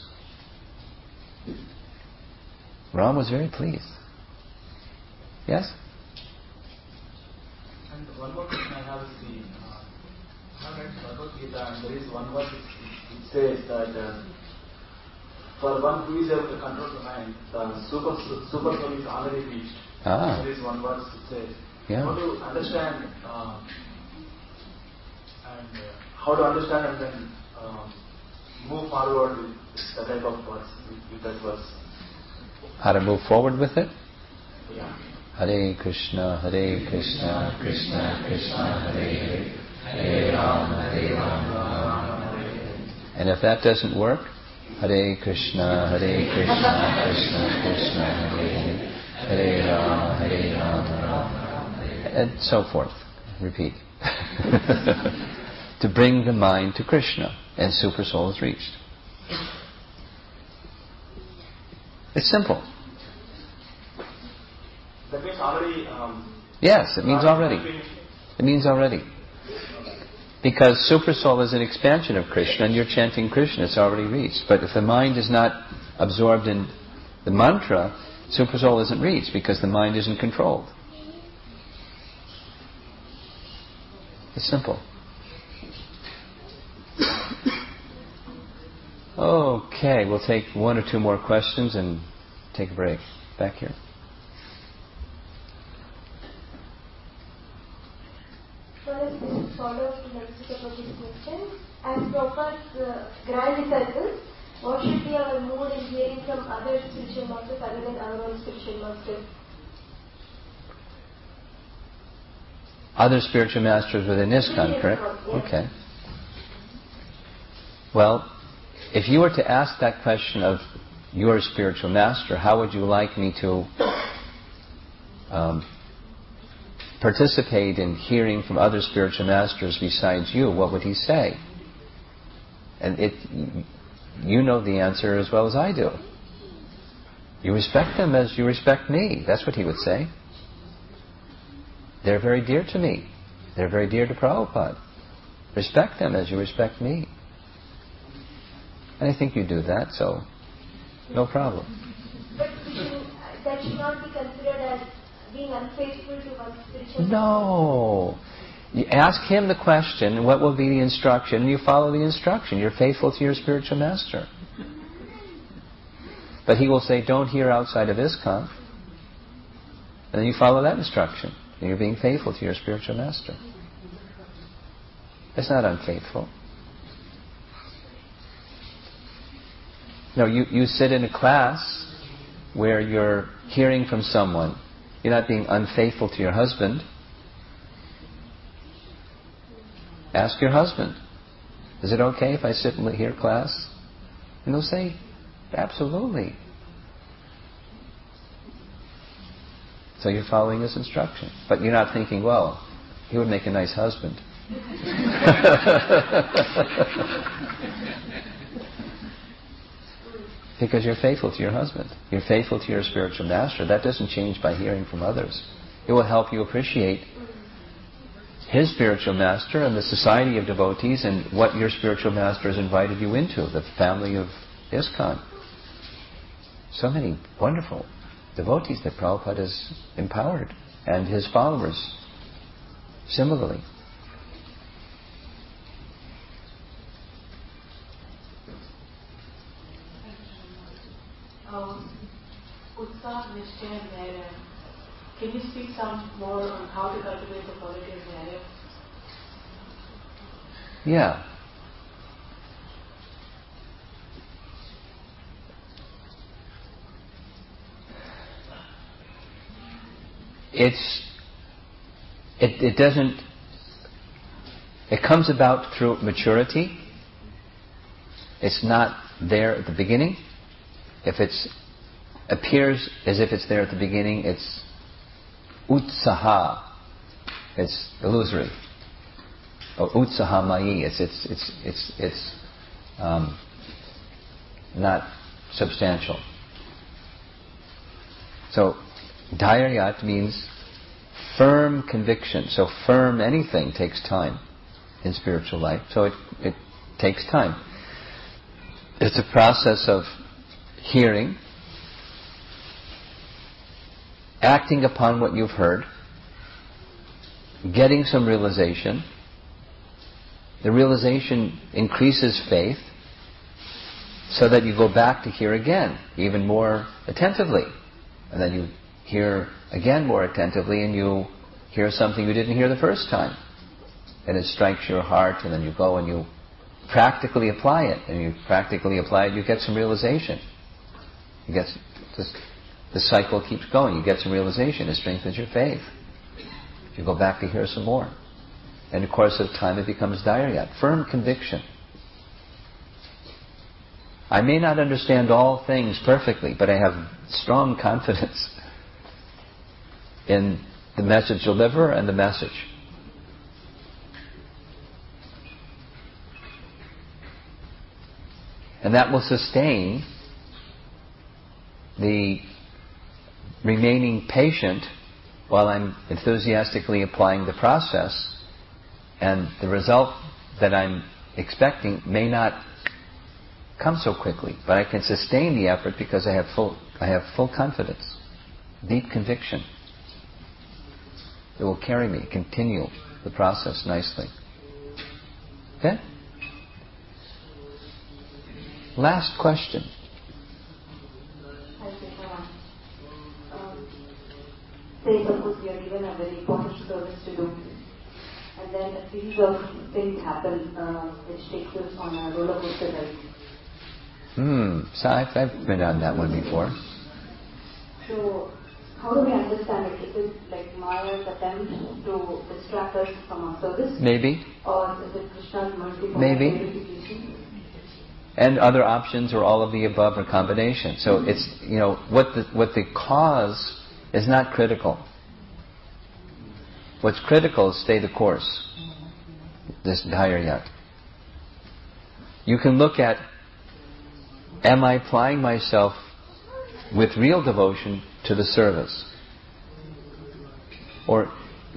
Ram was very pleased. Yes? And one more question I have is I have read Bhagavad Gita, and there is one verse it says that for one who is able to control the mind, the super soul is already reached. There is one verse it says. Yeah. How to understand how to understand and then move forward with the type of verse, with that verse. How to move forward with it? Yeah. Hare Krishna, Krishna Krishna, Hare Hare, Hare Rama, Rama, Rama Hare. And if that doesn't work, Hare Krishna, Krishna Krishna, Hare Hare, Hare Rama, Rama, Rama Hare. And so forth. Repeat. To bring the mind to Krishna, and super soul is reached. It's simple. That means already. Yes, it means already. It means already. Because super soul is an expansion of Krishna, and you're chanting Krishna, it's already reached. But if the mind is not absorbed in the mantra, super soul isn't reached because the mind isn't controlled. It's simple. Okay, we'll take one or two more questions and take a break. Back here. Follow to next about this question. As Prabhupada's grand disciples, what should be our mood in hearing from other spiritual masters other than our own spiritual master? Other spiritual masters within ISKCON, correct? Yes. Okay. Well, if you were to ask that question of your spiritual master, how would you like me to participate in hearing from other spiritual masters besides you? What would he say? And you know the answer as well as I do. You respect them as you respect me. That's what he would say. They're very dear to me. They're very dear to Prabhupada. Respect them as you respect me. And I think you do that, so no problem. But that should not be considered as being unfaithful to one's spiritual master. No. You ask him the question, what will be the instruction, and you follow the instruction. You're faithful to your spiritual master. But he will say, don't hear outside of ISKCON. And then you follow that instruction. And you're being faithful to your spiritual master. It's not unfaithful. No, you sit in a class where you're hearing from someone. You're not being unfaithful to your husband. Ask your husband, is it okay if I sit and hear class? And they'll say, absolutely. So you're following his instruction. But you're not thinking, well, he would make a nice husband. Because you're faithful to your husband. You're faithful to your spiritual master. That doesn't change by hearing from others. It will help you appreciate his spiritual master and the society of devotees and what your spiritual master has invited you into, the family of ISKCON. So many wonderful devotees that Prabhupada has empowered, and his followers similarly. Utsah, Nishchay and Dhairya. Can you speak some more on how to cultivate the quality of Dhairya? Yeah. It doesn't, it comes about through maturity. It's not there at the beginning. If it appears as if it's there at the beginning, it's utsaha. It's illusory. Or utsaha mayi. It's not substantial. So dhairyat means firm conviction. So firm anything takes time in spiritual life. So it takes time. It's a process of hearing, acting upon what you've heard, getting some realization. The realization increases faith so that you go back to hear again, even more attentively. And then you hear again more attentively and you hear something you didn't hear the first time. And it strikes your heart, and then you go and you practically apply it. And you practically apply it, you get some realization. You get the cycle keeps going. You get some realization. It strengthens your faith. You go back to hear some more. In the course of time, it becomes dhairyat, firm conviction. I may not understand all things perfectly, but I have strong confidence in the message deliverer and the message. And that will sustain the remaining patient while I'm enthusiastically applying the process, and the result that I'm expecting may not come so quickly, but I can sustain the effort because I have full confidence, deep conviction. It will carry me, continue the process nicely. Okay? Last question. Say suppose we are given a very important service to do, and then a series of things happen which takes us on a roller coaster ride. So I've been on that one before. So how do we understand it? Is it like Maya's attempt to distract us from our service? Maybe. Or is it Krishna's mercy for Maybe. purification? And other options, or all of the above, or combination. So it's, what the cause is not critical. What's critical is stay the course. This dhairyat. You can look at, am I applying myself with real devotion to the service? Or,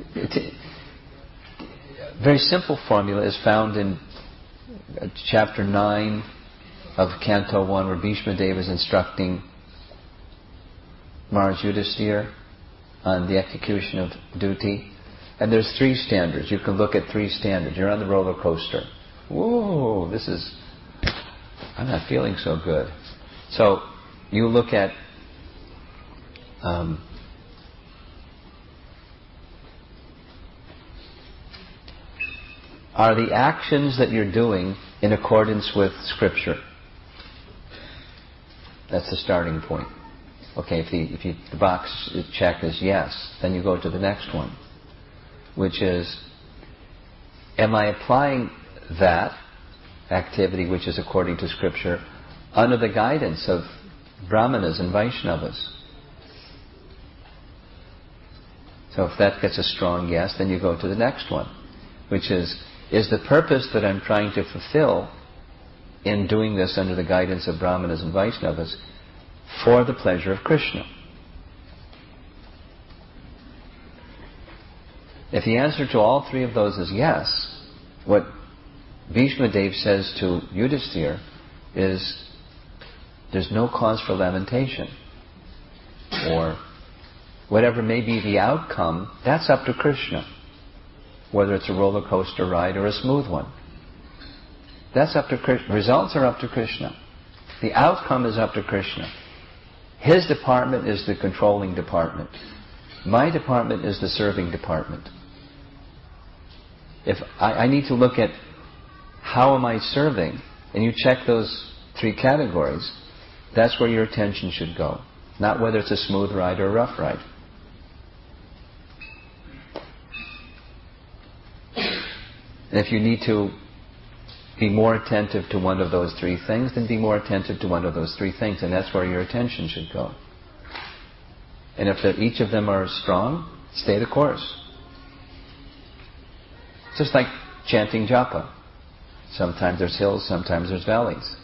very simple formula is found in chapter 9 of Canto 1, where Bhishma Deva is instructing Maharaj Yudhisthira on the execution of duty. And there's 3 standards. You can look at 3 standards. You're on the roller coaster. Whoa, I'm not feeling so good. So you look at are the actions that you're doing in accordance with Scripture? That's the starting point. Okay, if the box check is yes, then you go to the next one, which is, am I applying that activity which is according to Scripture under the guidance of Brahmanas and Vaishnavas? So if that gets a strong yes, then you go to the next one, which is the purpose that I'm trying to fulfill in doing this under the guidance of Brahmanas and Vaishnavas for the pleasure of Krishna? If the answer to all three of those is yes, what Bhishma Dev says to Yudhisthira is, there's no cause for lamentation. Or whatever may be the outcome, that's up to Krishna. Whether it's a roller coaster ride or a smooth one. That's up to Krishna. Results are up to Krishna. The outcome is up to Krishna. His department is the controlling department. My department is the serving department. If I need to look at how am I serving, and you check those three categories, that's where your attention should go. Not whether it's a smooth ride or a rough ride. And if you need to be more attentive to one of those three things, then be more attentive to one of those three things, and that's where your attention should go. And if each of them are strong, stay the course. Just like chanting japa. Sometimes there's hills, sometimes there's valleys.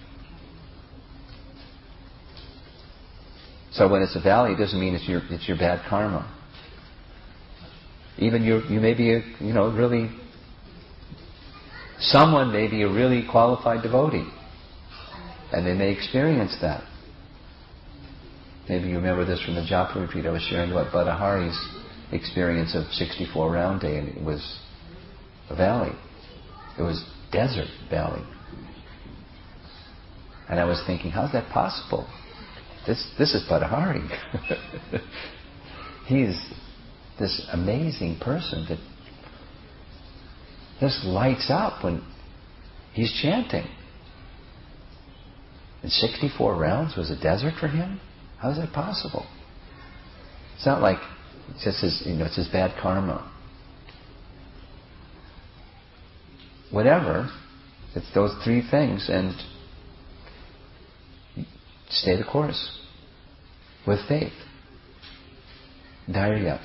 So when it's a valley, it doesn't mean it's your bad karma. Even you may be really, someone may be a really qualified devotee, and they may experience that. Maybe you remember this from the japa retreat. I was sharing about Bhattahari's experience of 64 round day, and it was a valley. It was desert valley. And I was thinking, how's that possible? This is Bhattahari. He's this amazing person that just lights up when he's chanting. And 64 rounds was a desert for him? How is that possible? It's not like it's just it's his bad karma. Whatever, it's those three things, and stay the course with faith. Dhairyat.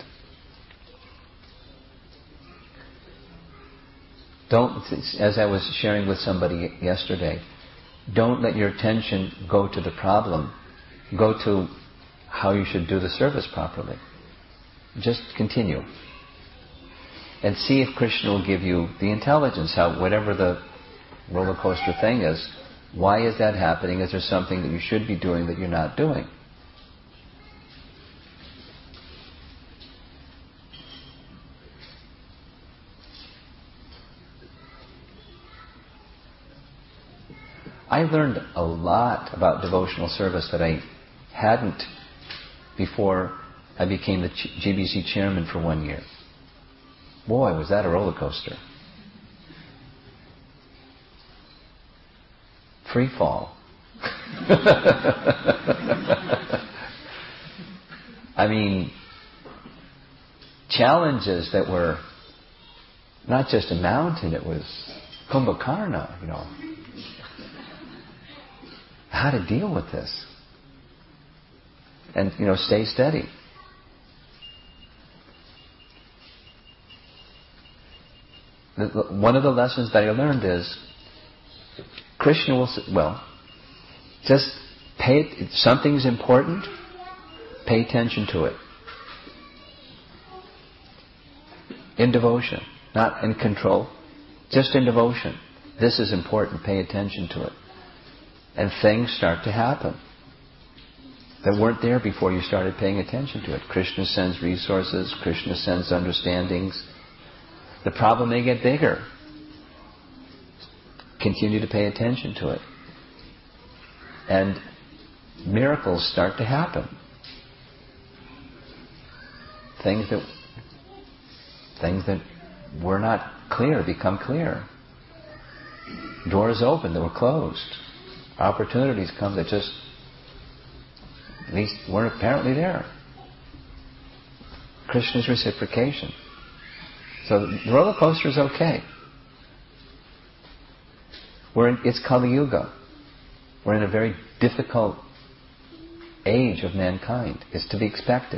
Don't, as I was sharing with somebody yesterday, don't let your attention go to the problem. Go to how you should do the service properly. Just continue. And see if Krishna will give you the intelligence, how whatever the roller coaster thing is, why is that happening? Is there something that you should be doing that you're not doing? I learned a lot about devotional service that I hadn't before I became the GBC chairman for 1 year. Boy, was that a roller coaster. Free fall. I mean, challenges that were not just a mountain, it was Kumbhakarna, How to deal with this. And, stay steady. One of the lessons that I learned is Krishna will just pay it. If something's important, pay attention to it. In devotion, not in control, just in devotion. This is important, pay attention to it. And things start to happen that weren't there before you started paying attention to it. Krishna sends resources, Krishna sends understandings. The problem may get bigger. Continue to pay attention to it. And miracles start to happen. Things that were not clear, become clear. Doors open that were closed. Opportunities come that just, at least, weren't apparently there. Krishna's reciprocation. So the roller coaster is okay. It's Kali Yuga. We're in a very difficult age of mankind. It's to be expected.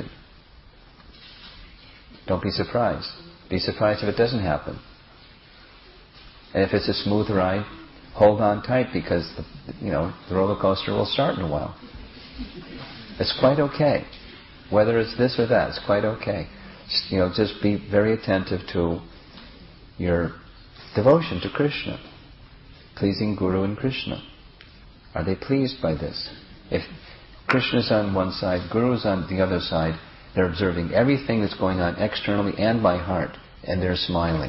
Don't be surprised. Be surprised if it doesn't happen. And if it's a smooth ride, hold on tight, because the roller coaster will start in a while. It's quite okay. Whether it's this or that, it's quite okay. Just be very attentive to your devotion to Krishna. Pleasing Guru and Krishna. Are they pleased by this? If Krishna's on one side, Guru's on the other side, they're observing everything that's going on externally and by heart, and they're smiling.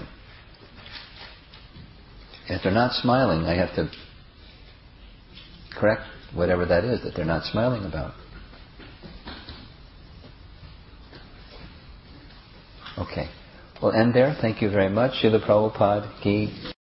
And if they're not smiling, I have to correct whatever that is that they're not smiling about. Okay. We'll end there. Thank you very much. Srila Prabhupada Ki